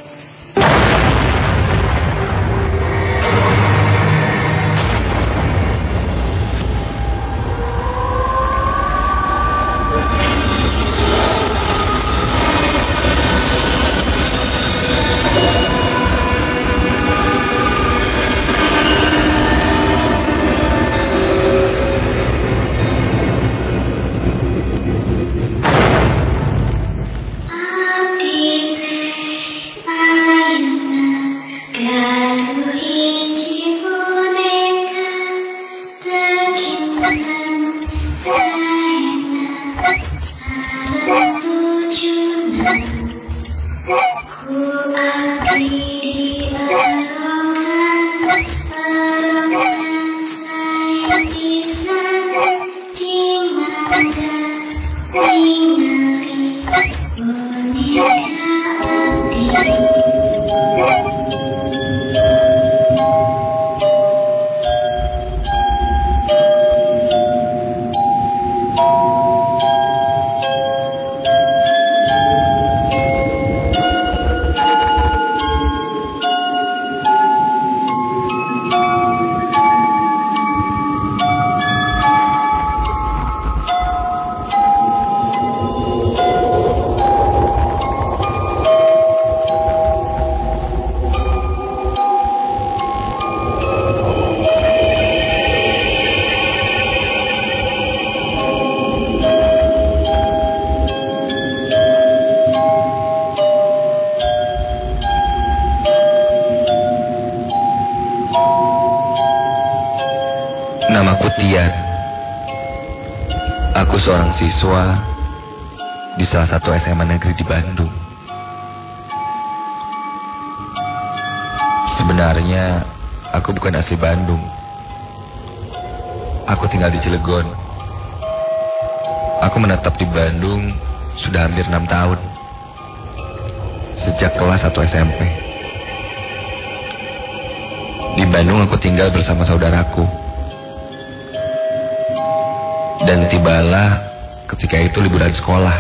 Namaku Tian. Aku seorang siswa di salah satu SMA negeri di Bandung. Sebenarnya aku bukan asli Bandung. Aku tinggal di Cilegon. Aku menetap di Bandung sudah hampir 6 tahun. Sejak kelas 1 SMP. Di Bandung aku tinggal bersama saudaraku. Dan tibalah ketika itu liburan sekolah.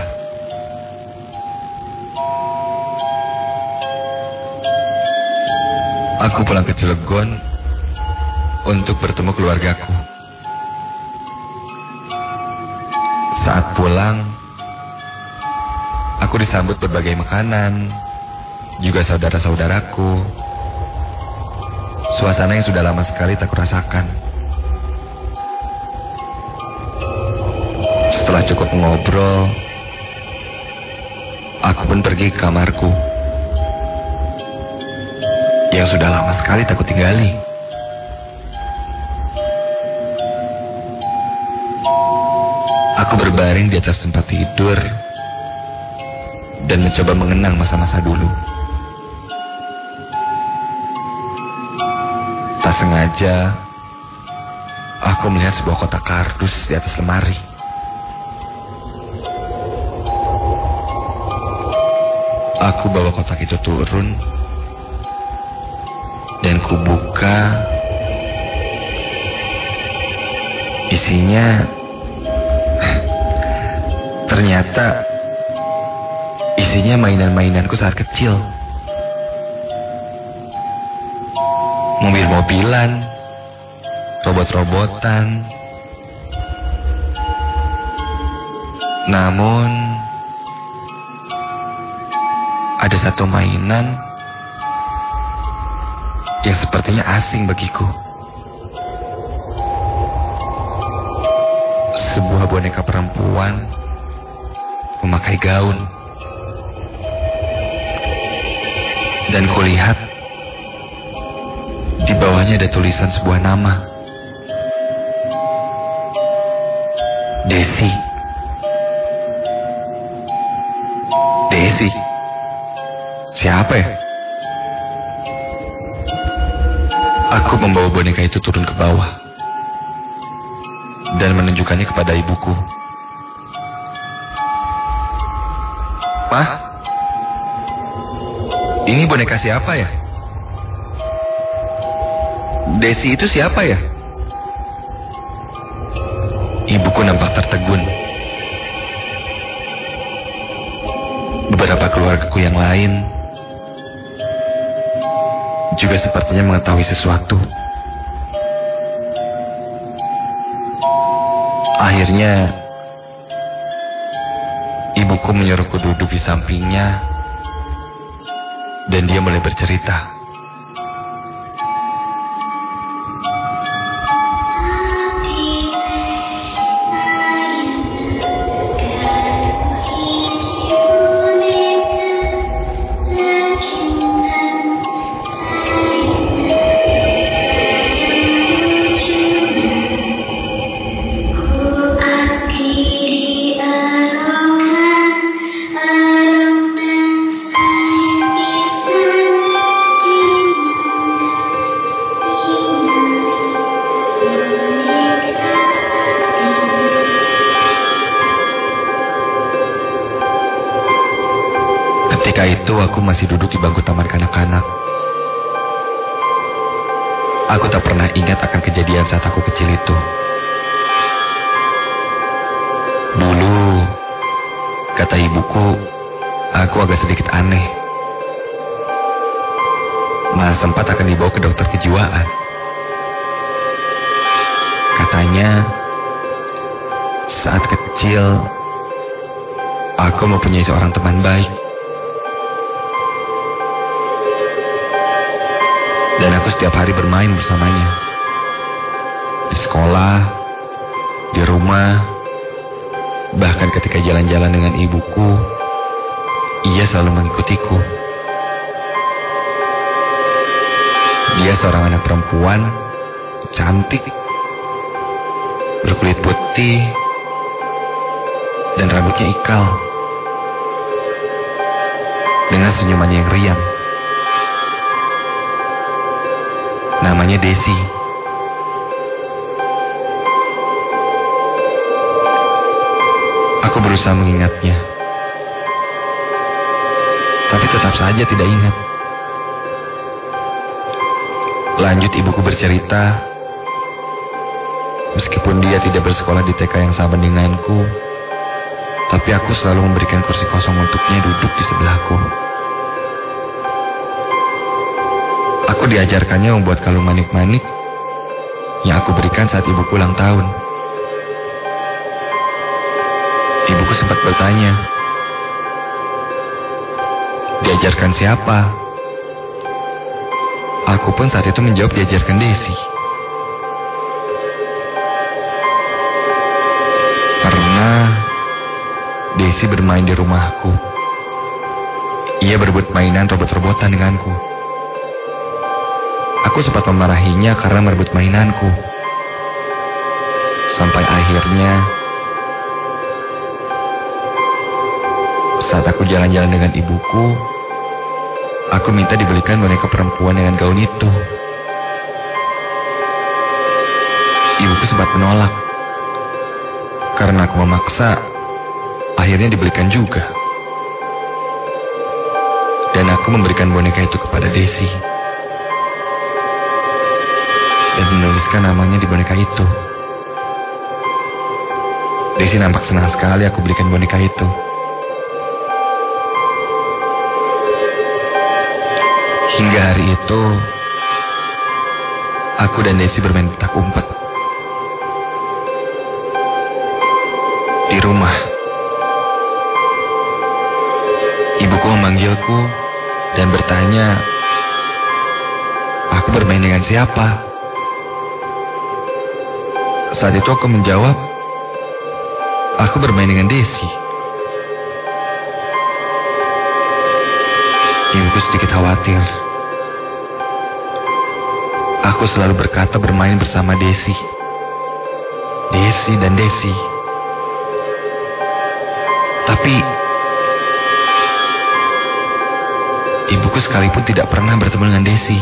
Aku pulang ke Cilegon untuk bertemu keluargaku. Saat pulang, aku disambut berbagai makanan, juga saudara-saudaraku. Suasana yang sudah lama sekali tak kurasakan. Setelah cukup ngobrol, aku pun pergi ke kamarku yang sudah lama sekali tak kutinggali. Aku berbaring di atas tempat tidur dan mencoba mengenang masa-masa dulu. sengaja, aku melihat sebuah kotak kardus di atas lemari. Aku bawa kotak itu turun dan kubuka. Isinya ternyata mainan-mainanku saat kecil. Mobil-mobilan, robot-robotan. Namun ada satu mainan yang sepertinya asing bagiku. Sebuah boneka perempuan memakai gaun. Dan kulihat di bawahnya ada tulisan sebuah nama. Desi. Desi? Siapa ya? Aku membawa boneka itu turun ke bawah dan menunjukkannya kepada ibuku. "Mah, ini boneka siapa ya? Desi itu siapa ya?" Ibuku nampak tertegun. Beberapa keluargaku yang lain juga sepertinya mengetahui sesuatu. Akhirnya, ibuku menyuruhku duduk di sampingnya dan dia mulai bercerita. Ketika itu aku masih duduk di bangku taman kanak-kanak. Aku tak pernah ingat akan kejadian saat aku kecil itu. Dulu, kata ibuku, aku agak sedikit aneh. Malah sempat akan dibawa ke dokter kejiwaan. Katanya, saat kecil, aku mempunyai seorang teman baik. Dan aku setiap hari bermain bersamanya. Di sekolah, di rumah, bahkan ketika jalan-jalan dengan ibuku, ia selalu mengikutiku. Dia seorang anak perempuan, cantik, berkulit putih, dan rambutnya ikal. Dengan senyumannya yang riang. Namanya Desi. Aku berusaha mengingatnya, tapi tetap saja tidak ingat. Lanjut ibuku bercerita, meskipun dia tidak bersekolah di TK yang sama denganku, tapi aku selalu memberikan kursi kosong untuknya duduk di sebelahku. Aku diajarkannya membuat kalung manik-manik yang aku berikan saat ibuku ulang tahun. Ibuku sempat bertanya, diajarkan siapa? Aku pun saat itu menjawab diajarkan Desi. Karena Desi bermain di rumahku. Ia berebut mainan robot-robotan denganku. Aku sempat memarahinya karena merebut mainanku. Sampai akhirnya, saat aku jalan-jalan dengan ibuku, aku minta dibelikan boneka perempuan dengan gaun itu. Ibuku sempat menolak. Karena aku memaksa, akhirnya dibelikan juga. Dan aku memberikan boneka itu kepada Desi. Dan menuliskan namanya di boneka itu. Desi nampak senang sekali aku belikan boneka itu. Hingga hari itu, aku dan Desi bermain petak umpet. Di rumah. Ibuku memanggilku dan bertanya, aku bermain dengan siapa? Saat itu aku menjawab, aku bermain dengan Desi. Ibuku sedikit khawatir. Aku selalu berkata bermain bersama Desi. Desi dan Desi. Tapi ibuku sekalipun tidak pernah bertemu dengan Desi.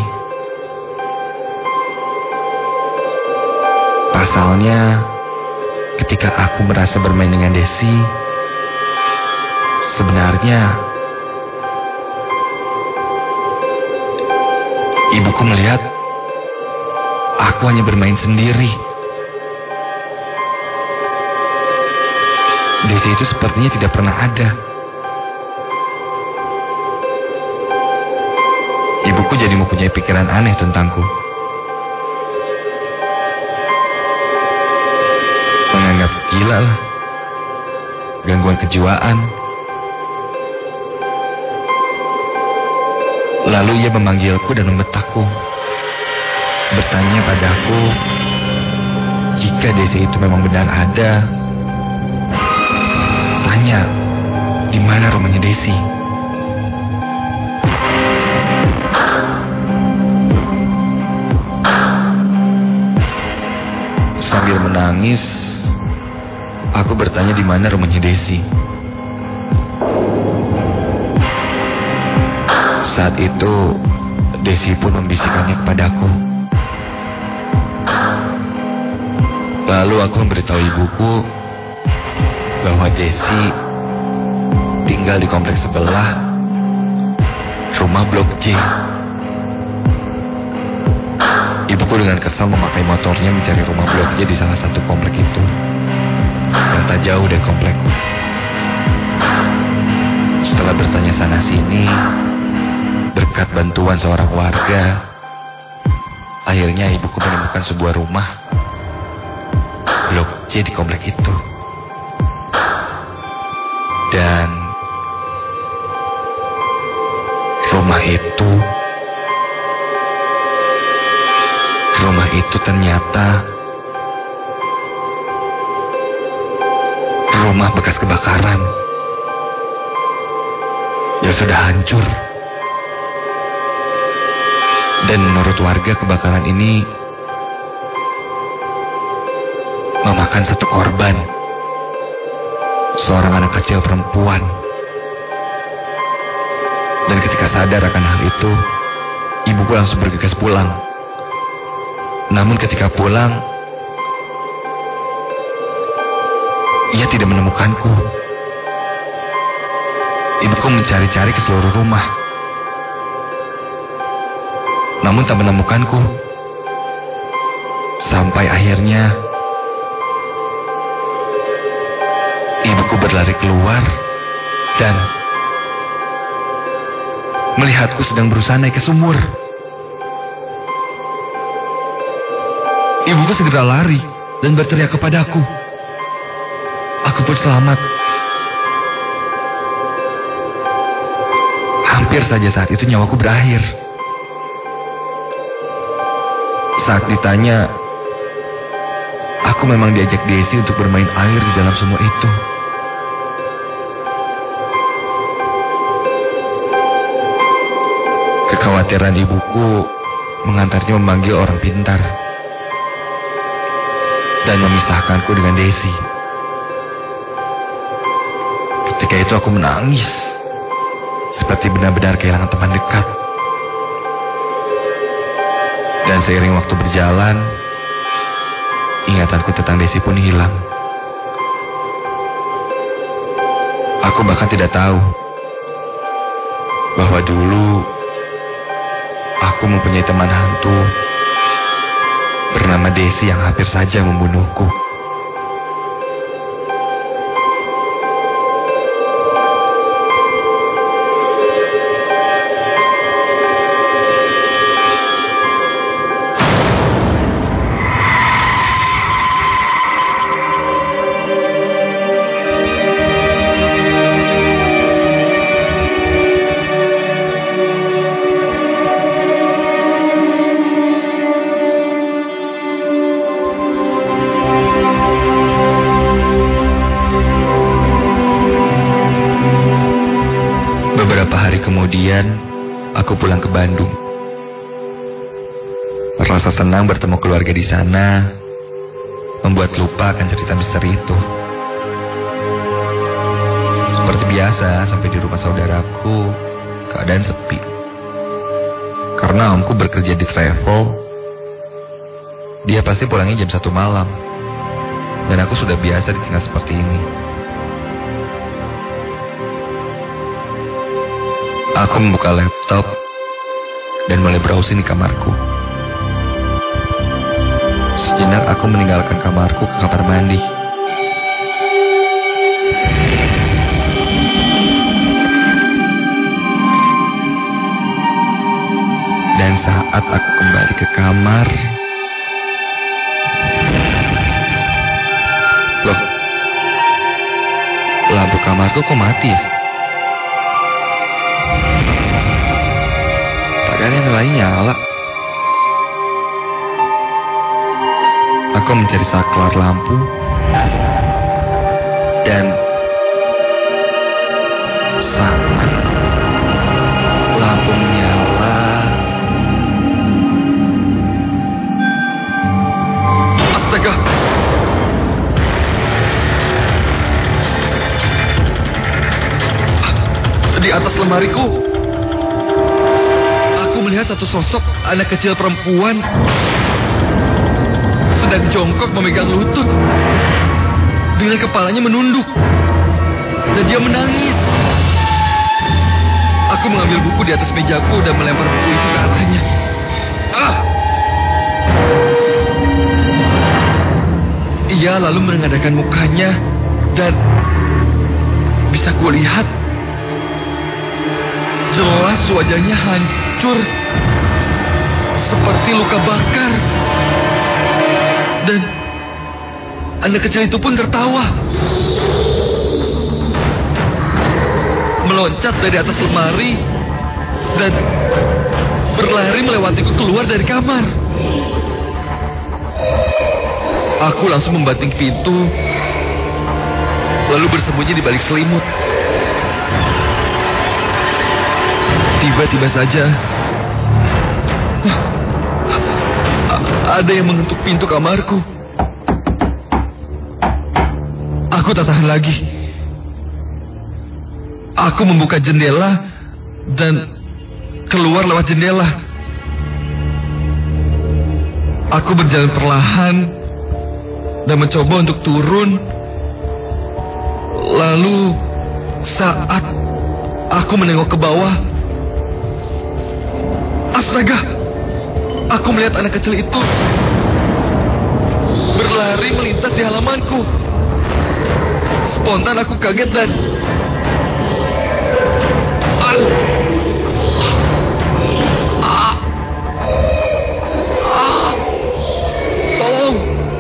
Pasalnya, ketika aku merasa bermain dengan Desi, sebenarnya ibuku melihat aku hanya bermain sendiri. Desi itu sepertinya tidak pernah ada. Ibuku jadi mempunyai pikiran aneh tentangku. Menganggap gila lah. Gangguan kejiwaan. Lalu ia memanggilku dan membetakku. Bertanya padaku, jika Desi itu memang benar ada, tanya, di mana rumahnya Desi? Sambil menangis, aku bertanya di mana rumahnya Desi. Saat itu, Desi pun membisikkannya kepadaku. Lalu aku memberitahu ibuku bahwa Desi tinggal di kompleks sebelah, rumah Blok J. Ibuku dengan kesal memakai motornya mencari rumah Blok J di salah satu komplek itu, yang tak jauh dari komplekku. Setelah bertanya sana-sini, berkat bantuan seorang warga, akhirnya ibuku menemukan sebuah rumah Blok J di komplek itu. Dan rumah itu ternyata rumah bekas kebakaran yang sudah hancur. Dan menurut warga, kebakaran ini memakan satu korban, seorang anak kecil perempuan. Dan ketika sadar akan hal itu, ibuku langsung bergegas pulang. Namun ketika pulang, ia tidak menemukanku. Ibuku mencari-cari ke seluruh rumah, namun tak menemukanku. Sampai akhirnya ibuku berlari keluar dan melihatku sedang berusaha naik ke sumur. Ibuku segera lari dan berteriak kepadaku. Aku pun selamat. Hampir saja saat itu nyawaku berakhir. Saat ditanya, aku memang diajak Desi untuk bermain air di dalam sumur itu. Kekhawatiran ibuku mengantarnya memanggil orang pintar dan memisahkanku dengan Desi. Ketika itu aku menangis, seperti benar-benar kehilangan teman dekat. Dan seiring waktu berjalan, ingatanku tentang Desi pun hilang. Aku bahkan tidak tahu bahwa dulu aku mempunyai teman hantu bernama Desi yang hampir saja membunuhku. Beberapa hari kemudian, aku pulang ke Bandung. Rasa senang bertemu keluarga di sana membuat lupa akan cerita misteri itu. Seperti biasa, sampai di rumah saudaraku, keadaan sepi. Karena omku bekerja di travel, dia pasti pulangnya jam 1 malam. Dan aku sudah biasa ditinggal seperti ini. Aku membuka laptop dan mulai browsing di kamarku. Sejenak aku meninggalkan kamarku ke kamar mandi. Dan saat aku kembali ke kamar, loh, lampu kamarku kok mati ya? Yang lain nyala. Aku mencari saklar lampu dan saat lampu menyala, astaga! Di atas lemariku melihat satu sosok anak kecil perempuan sedang jongkok memegang lutut dengan kepalanya menunduk dan dia menangis. Aku mengambil buku di atas mejaku dan melempar buku itu ke arahnya. Ia lalu menengadahkan mukanya dan bisa kulihat jelas wajahnya hancur seperti luka bakar. Dan anak kecil itu pun tertawa, meloncat dari atas lemari dan berlari melewatiku keluar dari kamar. Aku langsung membanting pintu lalu bersembunyi di balik selimut. Tiba-tiba saja ada yang mengetuk pintu kamarku. Aku tak tahan lagi. Aku membuka jendela dan keluar lewat jendela. Aku berjalan perlahan dan mencoba untuk turun. Lalu saat aku menengok ke bawah, astaga! Aku melihat anak kecil itu berlari melintas di halamanku. Spontan aku kaget dan tolong!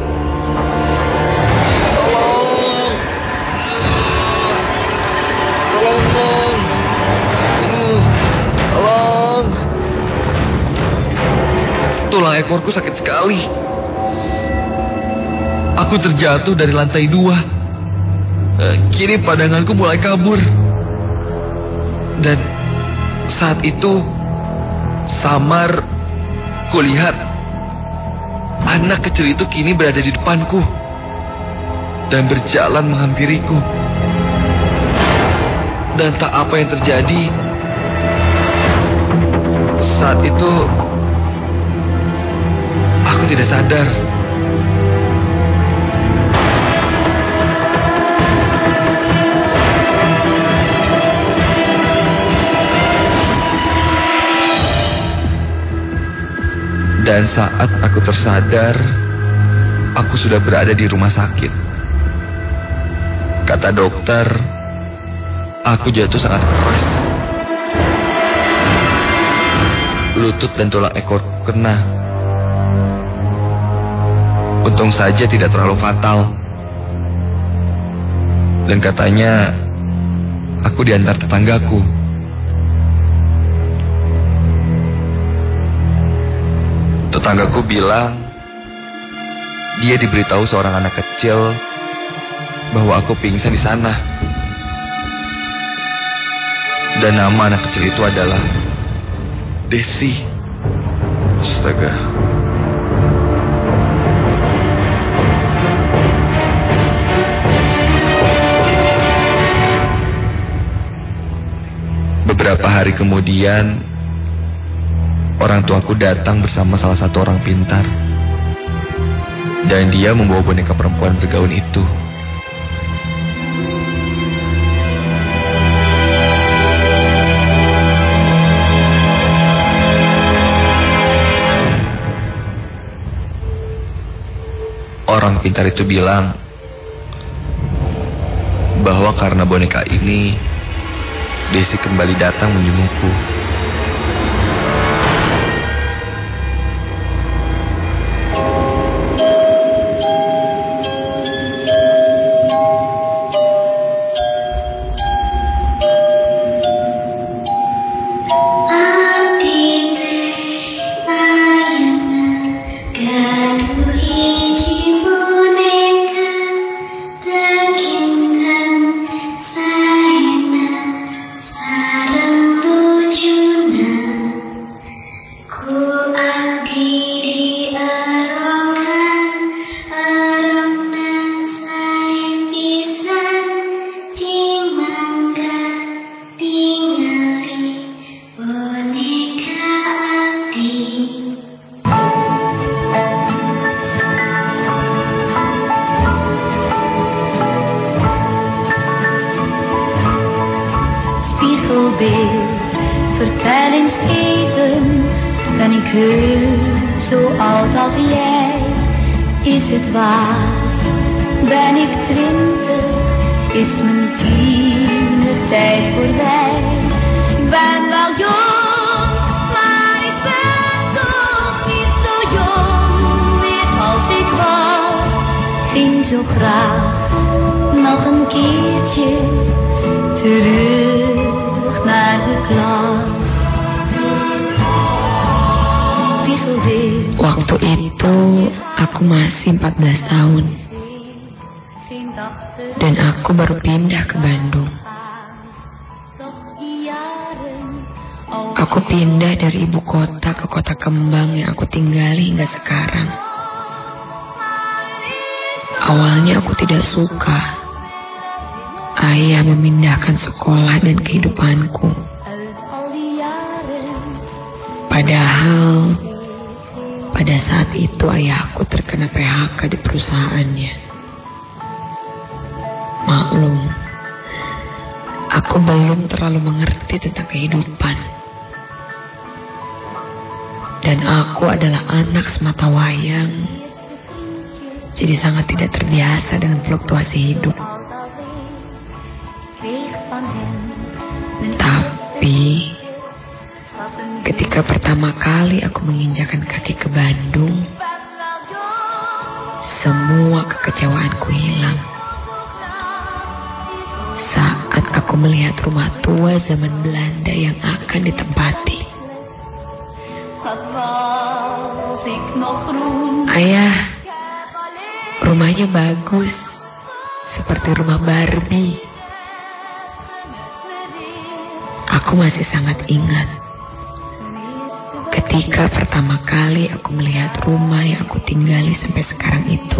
Tulang ekorku sakit sekali. Aku terjatuh dari lantai 2. Kini pandanganku mulai kabur. Dan saat itu samar kulihat anak kecil itu kini berada di depanku dan berjalan menghampiriku. Dan tak apa yang terjadi. Saat itu aku tidak sadar Dan saat aku tersadar, aku sudah berada di rumah sakit. Kata dokter, aku jatuh sangat keras. Lutut dan tulang ekor kena. Untung saja tidak terlalu fatal. Dan katanya, aku diantar tetanggaku. Tetanggaku bilang, dia diberitahu seorang anak kecil bahwa aku pingsan di sana. Dan nama anak kecil itu adalah Desi. Astaga. Beberapa hari kemudian, orang tuaku datang bersama salah satu orang pintar. Dan dia membawa boneka perempuan bergaun itu. Orang pintar itu bilang bahwa karena boneka ini, Desi kembali datang menjengukku. Vertel eens even, ben ik heus zo oud als jij? Is het waar? Ben ik 20? Is mijn tienertijd voorbij? Ik ben wel jong, maar ik ben toch niet zo jong meer als ik was. Ging zo graag nog een keertje terug naar de klas. Waktu itu aku masih 14 tahun. Dan aku baru pindah ke Bandung. Aku pindah dari ibu kota ke kota kembang yang aku tinggali hingga sekarang. Awalnya aku tidak suka. Ayah memindahkan sekolah dan kehidupanku. Padahal pada saat itu ayahku terkena PHK di perusahaannya. Maklum, aku belum terlalu mengerti tentang kehidupan. Dan aku adalah anak sematawayang, jadi sangat tidak terbiasa dengan fluktuasi hidup. Tapi ketika pertama kali aku menginjakan kaki ke Bandung, semua kekecewaanku hilang. Saat aku melihat rumah tua zaman Belanda yang akan ditempati. Ayah, rumahnya bagus, seperti rumah Barbie. Aku masih sangat ingat ketika pertama kali aku melihat rumah yang aku tinggali sampai sekarang itu.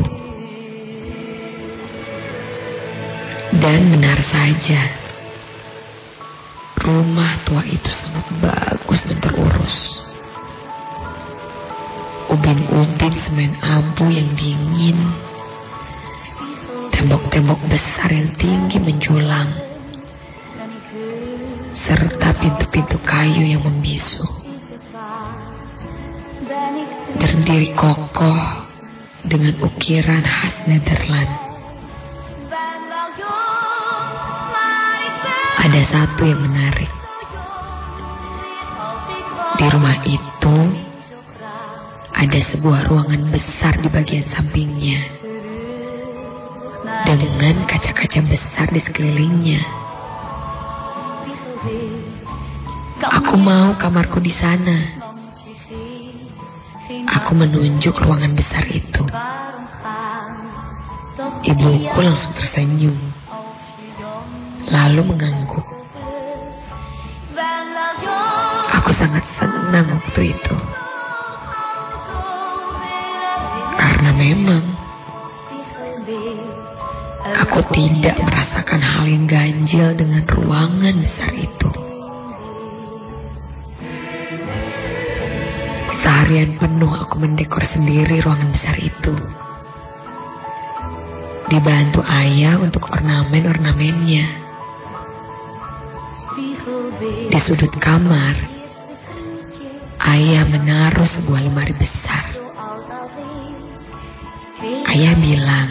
Dan benar saja, rumah tua itu sangat bagus dan terurus. Ubin-ubin semen abu yang dingin, tembok-tembok besar yang tinggi menjulang, serta pintu-pintu kayu yang membisu. berdiri kokoh dengan ukiran khas Nederland. Ada satu yang menarik. Di rumah itu ada sebuah ruangan besar di bagian sampingnya dengan kaca-kaca besar di sekelilingnya. Aku mau kamarku di sana. Aku menunjuk ruangan besar itu. Ibuku langsung tersenyum, lalu mengangguk. Aku sangat senang waktu itu. Karena memang aku tidak merasakan hal yang ganjil dengan ruangan besar itu. Seharian penuh aku mendekor sendiri ruangan besar itu. Dibantu ayah untuk ornamen-ornamennya. Di sudut kamar, ayah menaruh sebuah lemari besar. Ayah bilang,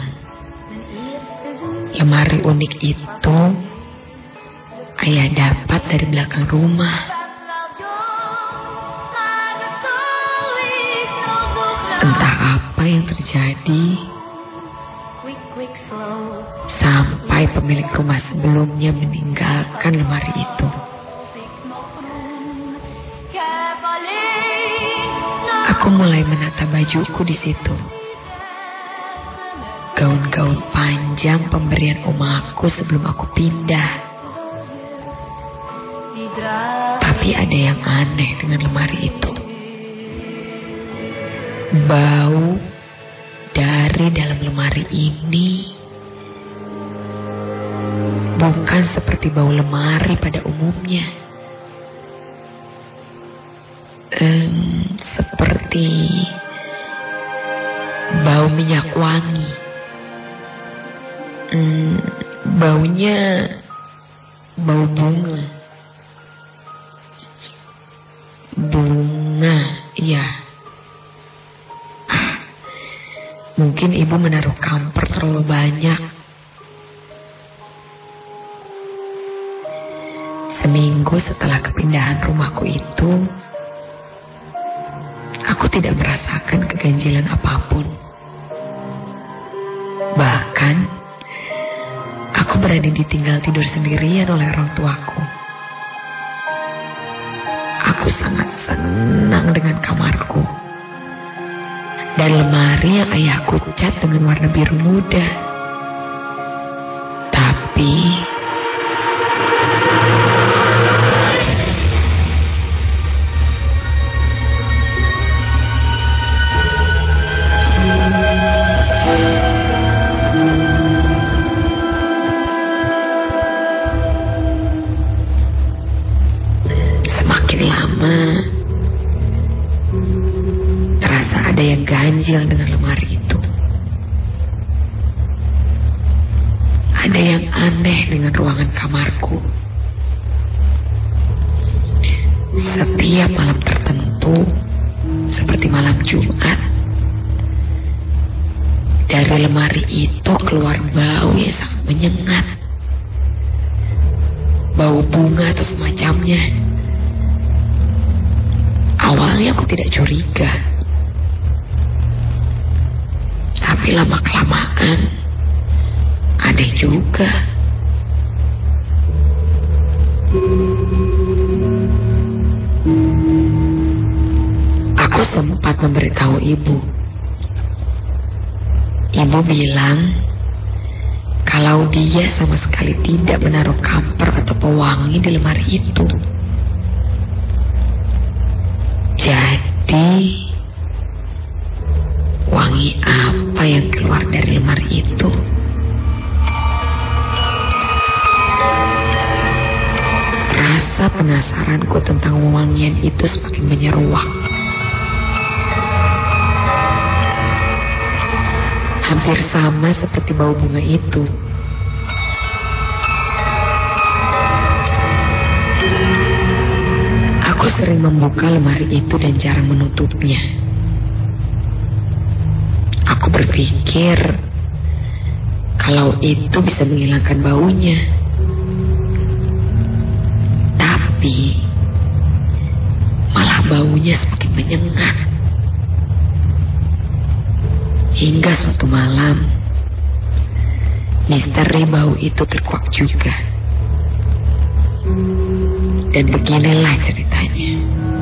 lemari unik itu ayah dapat dari belakang rumah. Entah apa yang terjadi, sampai pemilik rumah sebelumnya meninggalkan lemari itu. Aku mulai menata bajuku di situ. Gaun-gaun panjang pemberian omaku sebelum aku pindah. Tapi ada yang aneh dengan lemari itu. Bau dari dalam lemari ini bukan seperti bau lemari pada umumnya. Seperti bau minyak wangi. Baunya bau bunga. Bunga, iya. Mungkin ibu menaruh kamper terlalu banyak. Seminggu setelah kepindahan rumahku itu, aku tidak merasakan keganjilan apapun. Bahkan, aku berani ditinggal tidur sendirian oleh orang tuaku. Aku sangat senang dengan kamarku. Dan lemari yang ayahku cat dengan warna biru muda. Tapi semakin lama ada yang ganjil dengan lemari itu. Ada yang aneh dengan ruangan kamarku. Setiap malam tertentu, seperti malam Jumat, dari lemari itu keluar bau yang sangat menyengat. Bau bunga atau semacamnya. Awalnya aku tidak curiga. Tapi lama-kelamaan aneh juga. Aku sempat memberitahu ibu. Ibu bilang kalau dia sama sekali tidak menaruh kamper atau pewangi di lemari itu. Jadi wangi apa yang keluar dari lemari itu? Rasa penasaranku tentang wangian itu semakin menyeruak. Hampir sama seperti bau bunga itu. Aku sering membuka lemari itu dan jarang menutupnya. Aku berpikir kalau itu bisa menghilangkan baunya. Tapi malah baunya semakin menyengat. Hingga suatu malam, misteri bau itu terkuak juga. Dan beginilah ceritanya.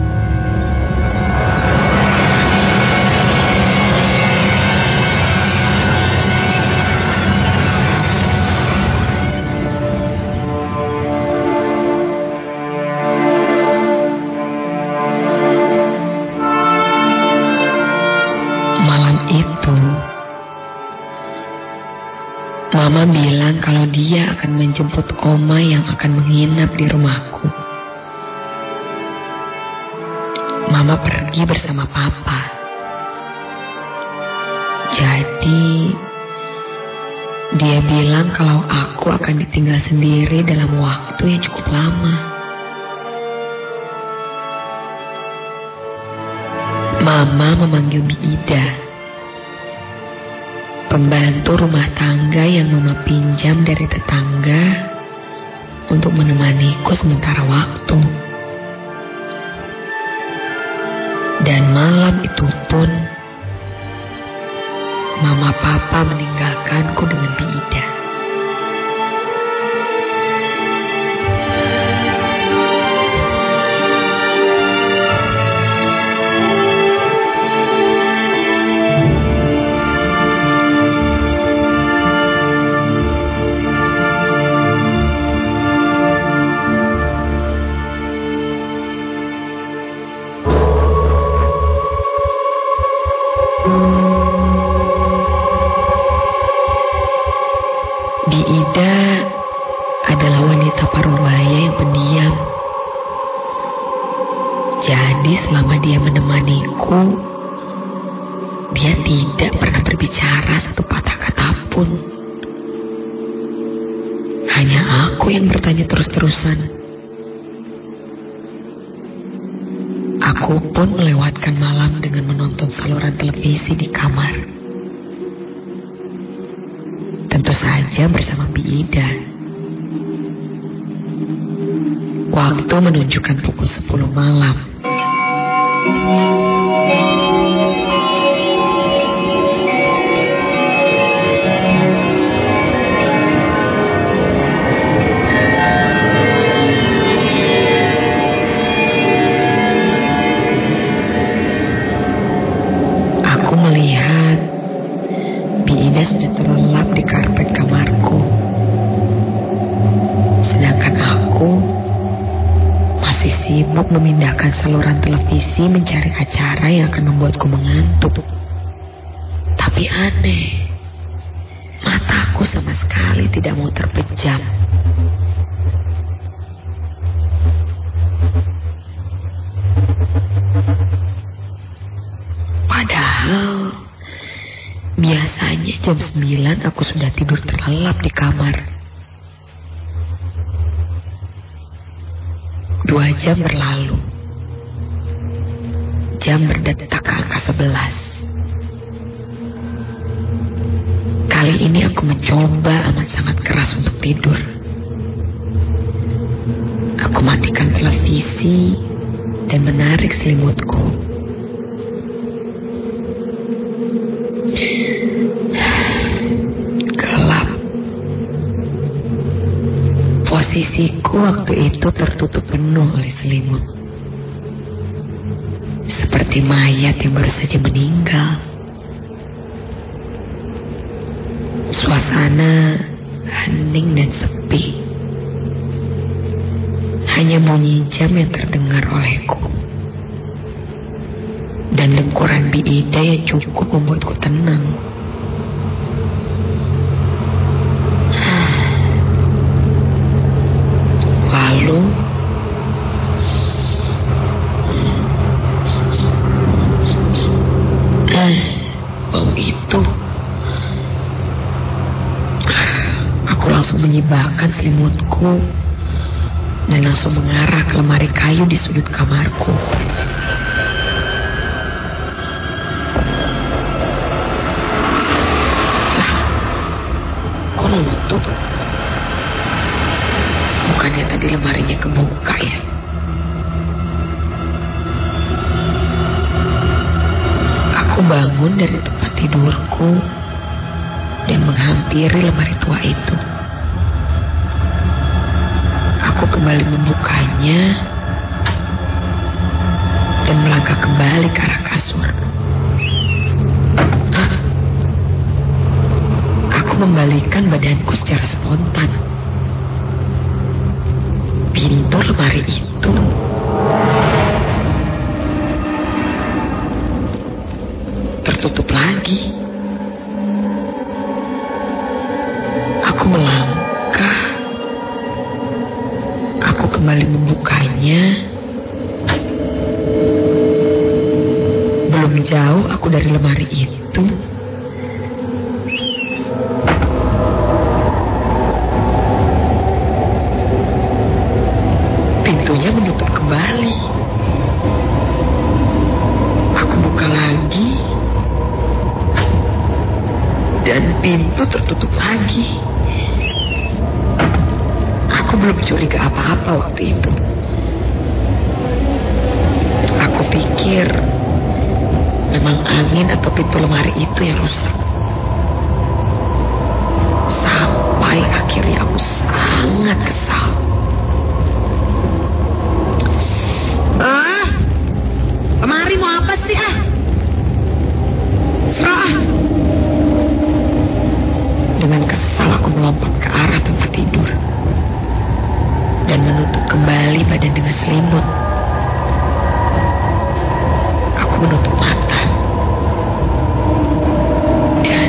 Mama bilang kalau dia akan menjemput Oma yang akan menginap di rumahku. Mama pergi bersama Papa. Jadi dia bilang kalau aku akan ditinggal sendiri dalam waktu yang cukup lama. Mama memanggil Bi Ida, pembantu rumah tangga yang Mama pinjam dari tetangga untuk menemaniku sementara waktu. Dan malam itu pun Mama Papa meninggalkanku dengan Bi Ida. Bi Ida adalah wanita parubaya yang pendiam. Jadi selama dia menemaniku, dia tidak pernah berbicara satu patah kata pun. Hanya aku yang bertanya terus-terusan. Aku pun melewatkan malam dengan menonton saluran televisi di kamar. Tentu saja bersama Bi Ida. Waktu menunjukkan pukul 10 malam. Aku melihat Bi Ida sudah terlelap di karpet kamarku. Sedangkan aku masih sibuk memindahkan saluran televisi mencari acara yang akan membuatku mengantuk. Tapi aneh, mataku sama sekali tidak mau terpejam. Padahal biasanya jam 9 aku sudah tidur terlelap di kamar. 2 jam berlalu. Jam berdetak ke angka 11. Kali ini aku mencoba amat sangat keras untuk tidur. Aku matikan televisi dan menarik selimutku. Gelap. Posisiku waktu itu tertutup penuh oleh selimut. Seperti mayat yang baru saja meninggal. Suasana hening dan sepi. Hanya bunyi jam yang terdengar olehku. Dan lengkuran Bi Ida yang cukup membuatku tenang. Lalu bau itu. Aku langsung menyibakkan selimutku dan langsung mengarah ke lemari kayu di sudut kamarku. tertutup. Bukannya tadi lemarinya kebuka ya? Aku bangun dari tempat tidurku dan menghampiri lemari tua itu. Aku kembali membukanya dan melangkah kembali ke arah kasur. Aku membalikan badanku secara spontan. Pintu lemari itu tertutup lagi. Aku melangkah. Aku kembali membukanya. Belum jauh aku dari lemari itu, pintunya menutup kembali. Aku buka lagi, dan pintu tertutup lagi. Aku belum curiga apa-apa waktu itu. Aku pikir memang angin atau pintu lemari itu yang rusak. Sampai akhirnya aku sangat kesal. Lemari mau apa sih Serah. Dengan kesal aku melompat ke arah tempat tidur dan menutup kembali badan dengan selimut. Aku menutup mata dan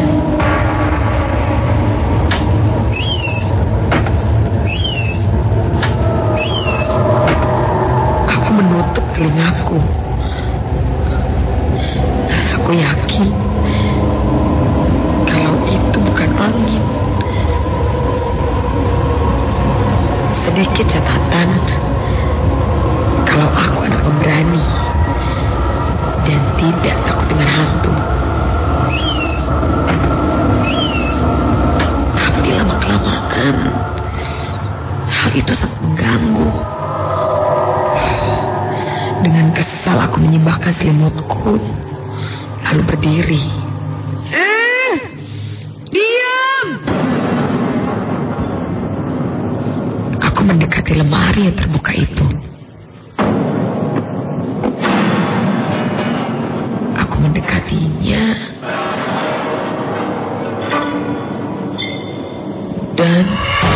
aku menutup telingaku. Aku yakin kalau itu bukan angin. Sedikit catatan, kalau aku anak pemberani dan tidak takut dengan hantu. Tapi lama-kelamaan hal itu sangat mengganggu. Dengan kesal aku menyibakkan selimutku, lalu berdiri. Diam! Aku mendekati lemari yang terbuka itu. Aku mendekatinya dan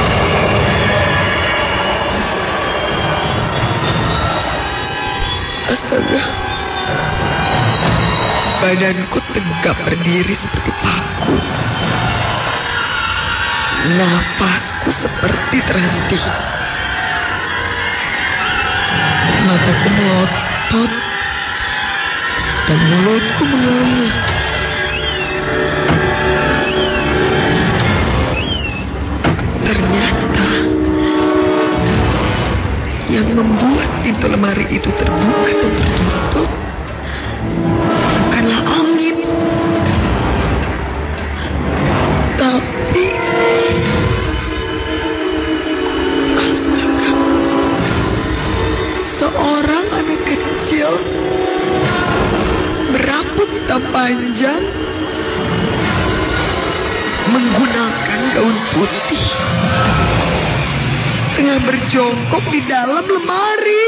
astaga, badanku tegap berdiri seperti paku. Nafasku seperti terhenti. Mataku melotot dan mulutku mengunyah. Ternyata yang membuat pintu lemari itu terbuka dan tertutup bukanlah angin, tapi seorang anak kecil berambut hitam panjang menggunakan gaun putih tengah berjongkok di dalam lemari.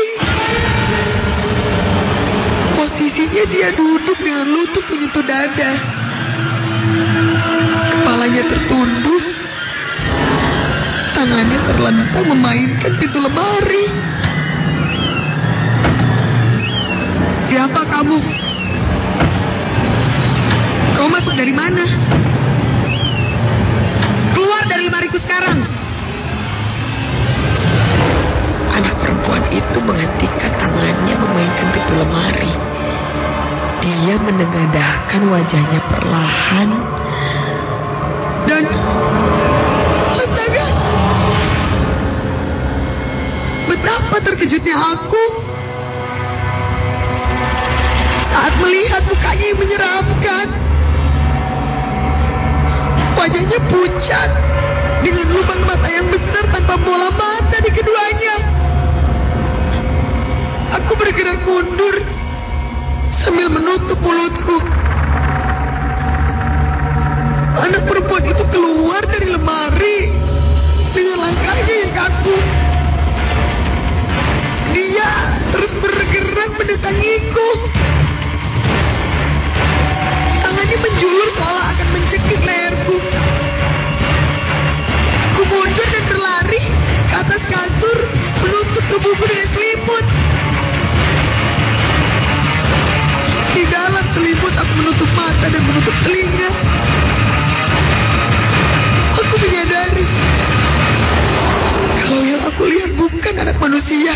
Posisinya dia duduk dengan lutut menyentuh dada. Kepalanya tertunduk. Tangannya terlentang memainkan pintu lemari. Siapa kamu? Kau masuk dari mana? Keluar dari lemariku sekarang. Anak perempuan itu menghentikan tangannya memainkan pintu lemari. Dia menengadahkan wajahnya perlahan dan astaga, betapa terkejutnya aku saat melihat mukanya yang menyeramkan. Wajahnya pucat dengan lubang mata yang besar tanpa bola mata di keduanya. Aku bergerak mundur sambil menutup mulutku. Anak perempuan itu keluar dari lemari dengan langkahnya yang kaku. Dia terus bergerak mendatangiku. Tangannya menjulur seolah akan mencekik leherku. Aku mundur dan berlari ke atas kasur, menutup tubuhku dengan selimut. Di dalam selimut aku menutup mata dan menutup telinga. Aku menyadari kalau yang aku lihat bukan anak manusia.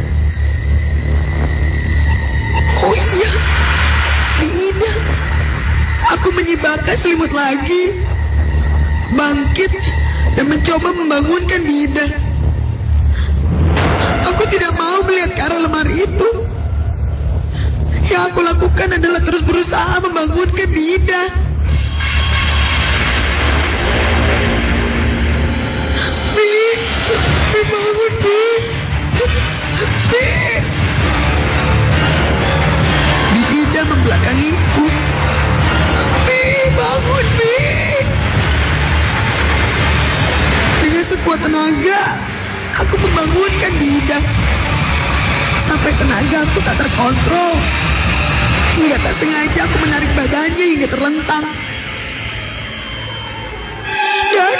Oh iya, Ida. Aku menyibakkan selimut lagi, bangkit dan mencoba membangunkan Ida. Aku tidak mau melihat ke arah lemari itu. Yang aku lakukan adalah terus berusaha membangunkan Ida. Bi, bangun, Bi. Bi Ida membelakangiku. Bi, bangun, Bi. Dengan sekuat tenaga, aku membangunkan Ida. Sampai tenaga aku tak terkontrol. Hingga tak sengaja aku menarik badannya hingga terlentang. Dan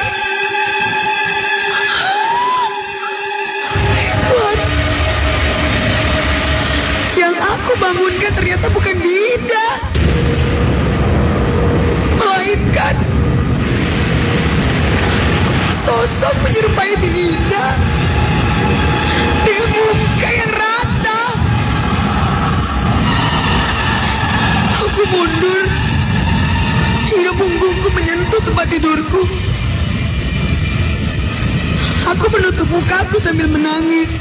Tuhan, yang aku bangunkan ternyata bukan Ida, melainkan sosok menyerupai Ida dengan muka yang rata. Aku mundur hingga punggungku menyentuh tempat tidurku. Aku menutup mukaku sambil menangis.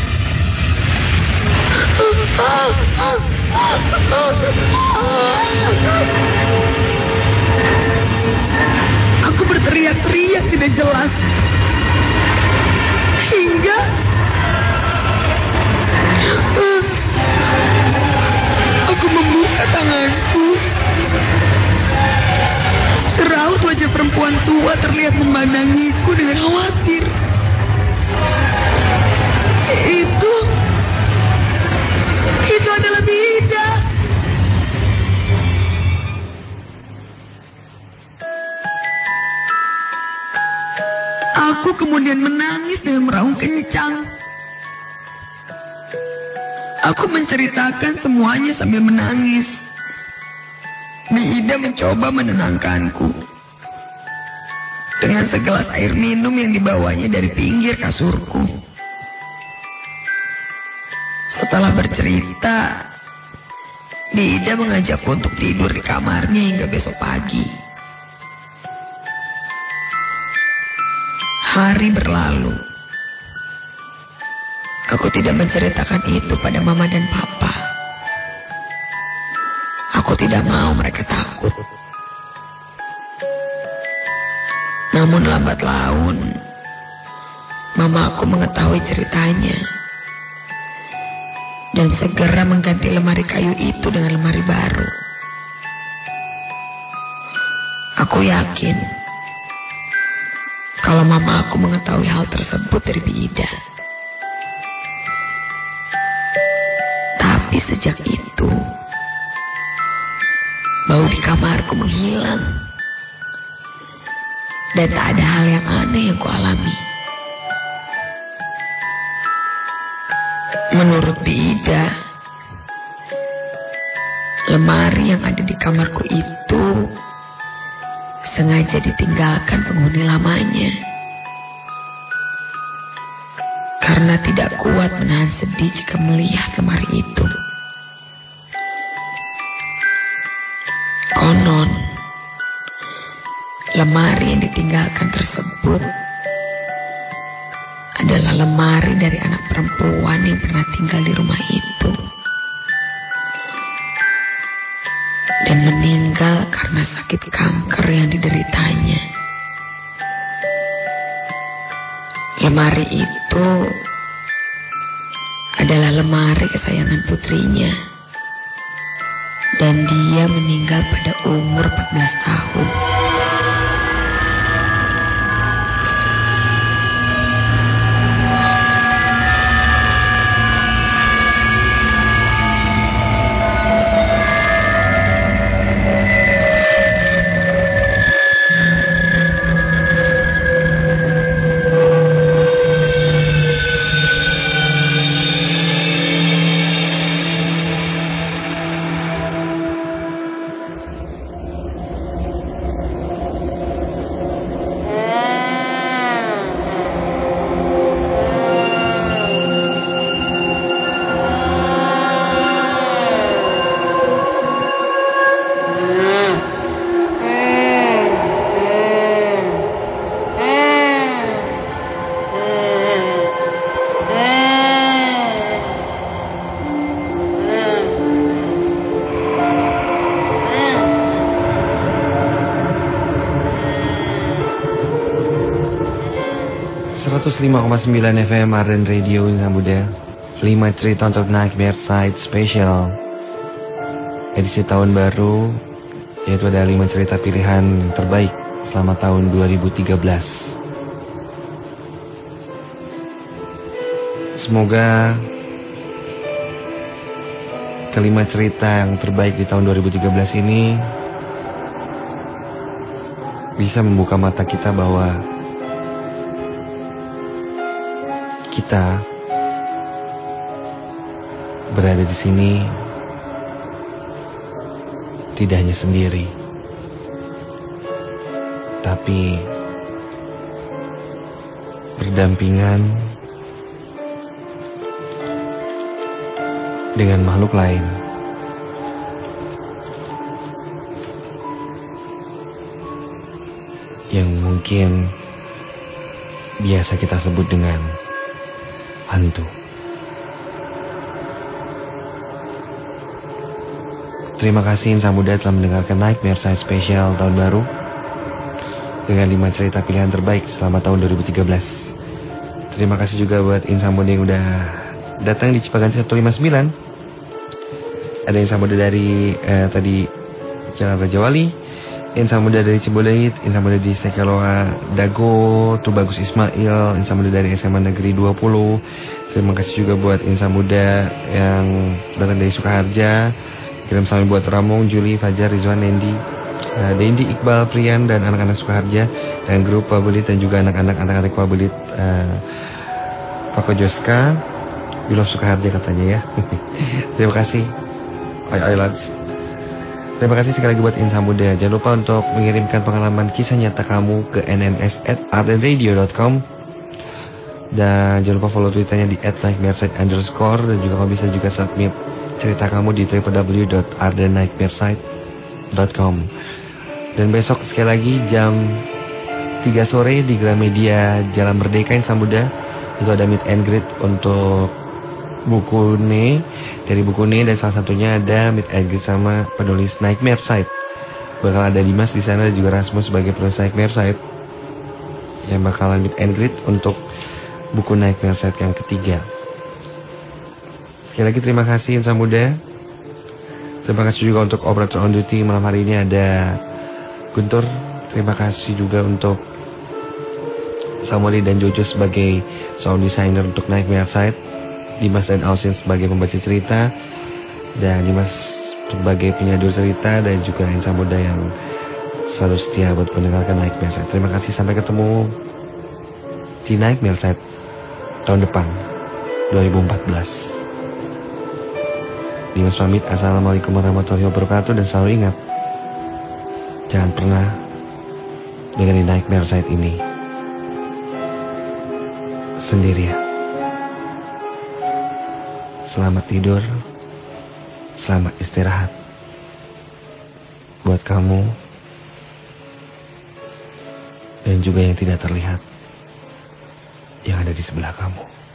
Aku berteriak-teriak tidak jelas. Hingga aku membuka tanganku. Seraut wajah perempuan tua terlihat memandangiku dengan khawatir. Itu adalah Ida. Aku kemudian menangis dengan meraung kencang. Aku menceritakan semuanya sambil menangis. Ida mencoba menenangkanku dengan segelas air minum yang dibawanya dari pinggir kasurku. Setelah bercerita, Ida mengajakku untuk tidur di kamarnya hingga besok pagi. Hari berlalu. Aku tidak menceritakan itu pada Mama dan Papa. Aku tidak mau mereka takut. Namun lambat laun, Mama aku mengetahui ceritanya. Dan segera mengganti lemari kayu itu dengan lemari baru. Aku yakin kalau Mama aku mengetahui hal tersebut dari Ida. Tapi sejak itu, bau di kamarku menghilang. Dan tak ada hal yang aneh yang kualami. Menurut Ida, lemari yang ada di kamarku itu sengaja ditinggalkan penghuni lamanya. Karena tidak kuat menahan sedih jika melihat lemari itu. Konon, lemari yang ditinggalkan tersebut adalah lemari dari anak perempuan yang pernah tinggal di rumah itu. Dan meninggal karena sakit kanker yang dideritanya. Lemari itu adalah lemari kesayangan putrinya. Dan dia meninggal pada umur 14 tahun. FM Arden Radio Insan Muda. 5 cerita untuk Nightmare Side Special edisi tahun baru, yaitu ada 5 cerita pilihan terbaik selama tahun 2013. Semoga kelima cerita yang terbaik di tahun 2013 ini bisa membuka mata kita bahwa kita berada di sini tidak hanya sendiri, tapi berdampingan dengan makhluk lain yang mungkin biasa kita sebut dengan hantu. Terima kasih Insan Muda telah mendengarkan Nightmare Side Special tahun baru dengan 5 cerita pilihan terbaik selama tahun 2013. Terima kasih juga buat Insan Muda yang udah datang di Cipaganti 159. Ada Insan Muda dari tadi Jalan Raja Wali, Insan Muda dari Ciboleit, Insan Muda di Sekaloa Dago, Tubagus Ismail, Insan Muda dari SMA Negeri 20. Terima kasih juga buat Insan Muda yang datang dari Sukaharja. Kirim salam buat Ramong, Juli, Fajar, Rizwan, Dendi, Iqbal, Prian, dan anak-anak Sukaharja, dan grup Pabelit, dan juga anak-anak Pabelit, Pako Joska, Biloh Sukaharja katanya ya. Terima kasih. Oi lads. Terima kasih sekali lagi buat Insan Muda. Jangan lupa untuk mengirimkan pengalaman kisah nyata kamu ke nms@ardenradio.com. Dan jangan lupa follow Twitternya di @nightmareside_, dan juga kamu bisa juga submit cerita kamu di www.ardennightmareside.com. Dan besok sekali lagi jam 3 sore di Gramedia Jalan Merdeka Insan Muda itu ada meet and greet untuk buku Ne, dari buku Ne, dan salah satunya ada meet and greet sama penulis Nightmare Side. Bakal ada Dimas di sana dan juga Rasmus sebagai penulis Nightmare Side yang bakalan meet and greet untuk buku Nightmare Side yang ketiga. Sekali lagi terima kasih Insan Muda. Terima kasih juga untuk operator on duty malam hari ini ada Guntur. Terima kasih juga untuk Samueli dan Jojo sebagai sound designer untuk Nightmare Side, Dimas dan Ausin sebagai pembaca cerita, dan Dimas sebagai penyadur cerita, dan juga Insan Muda yang selalu setia buat mendengarkan Nightmare Side. Terima kasih, sampai ketemu di Nightmare Side tahun depan 2014. Dimas pamit, assalamualaikum warahmatullahi wabarakatuh, dan selalu ingat, jangan pernah dengerin Nightmare Side ini sendirian. Selamat tidur, selamat istirahat buat kamu dan juga yang tidak terlihat yang ada di sebelah kamu.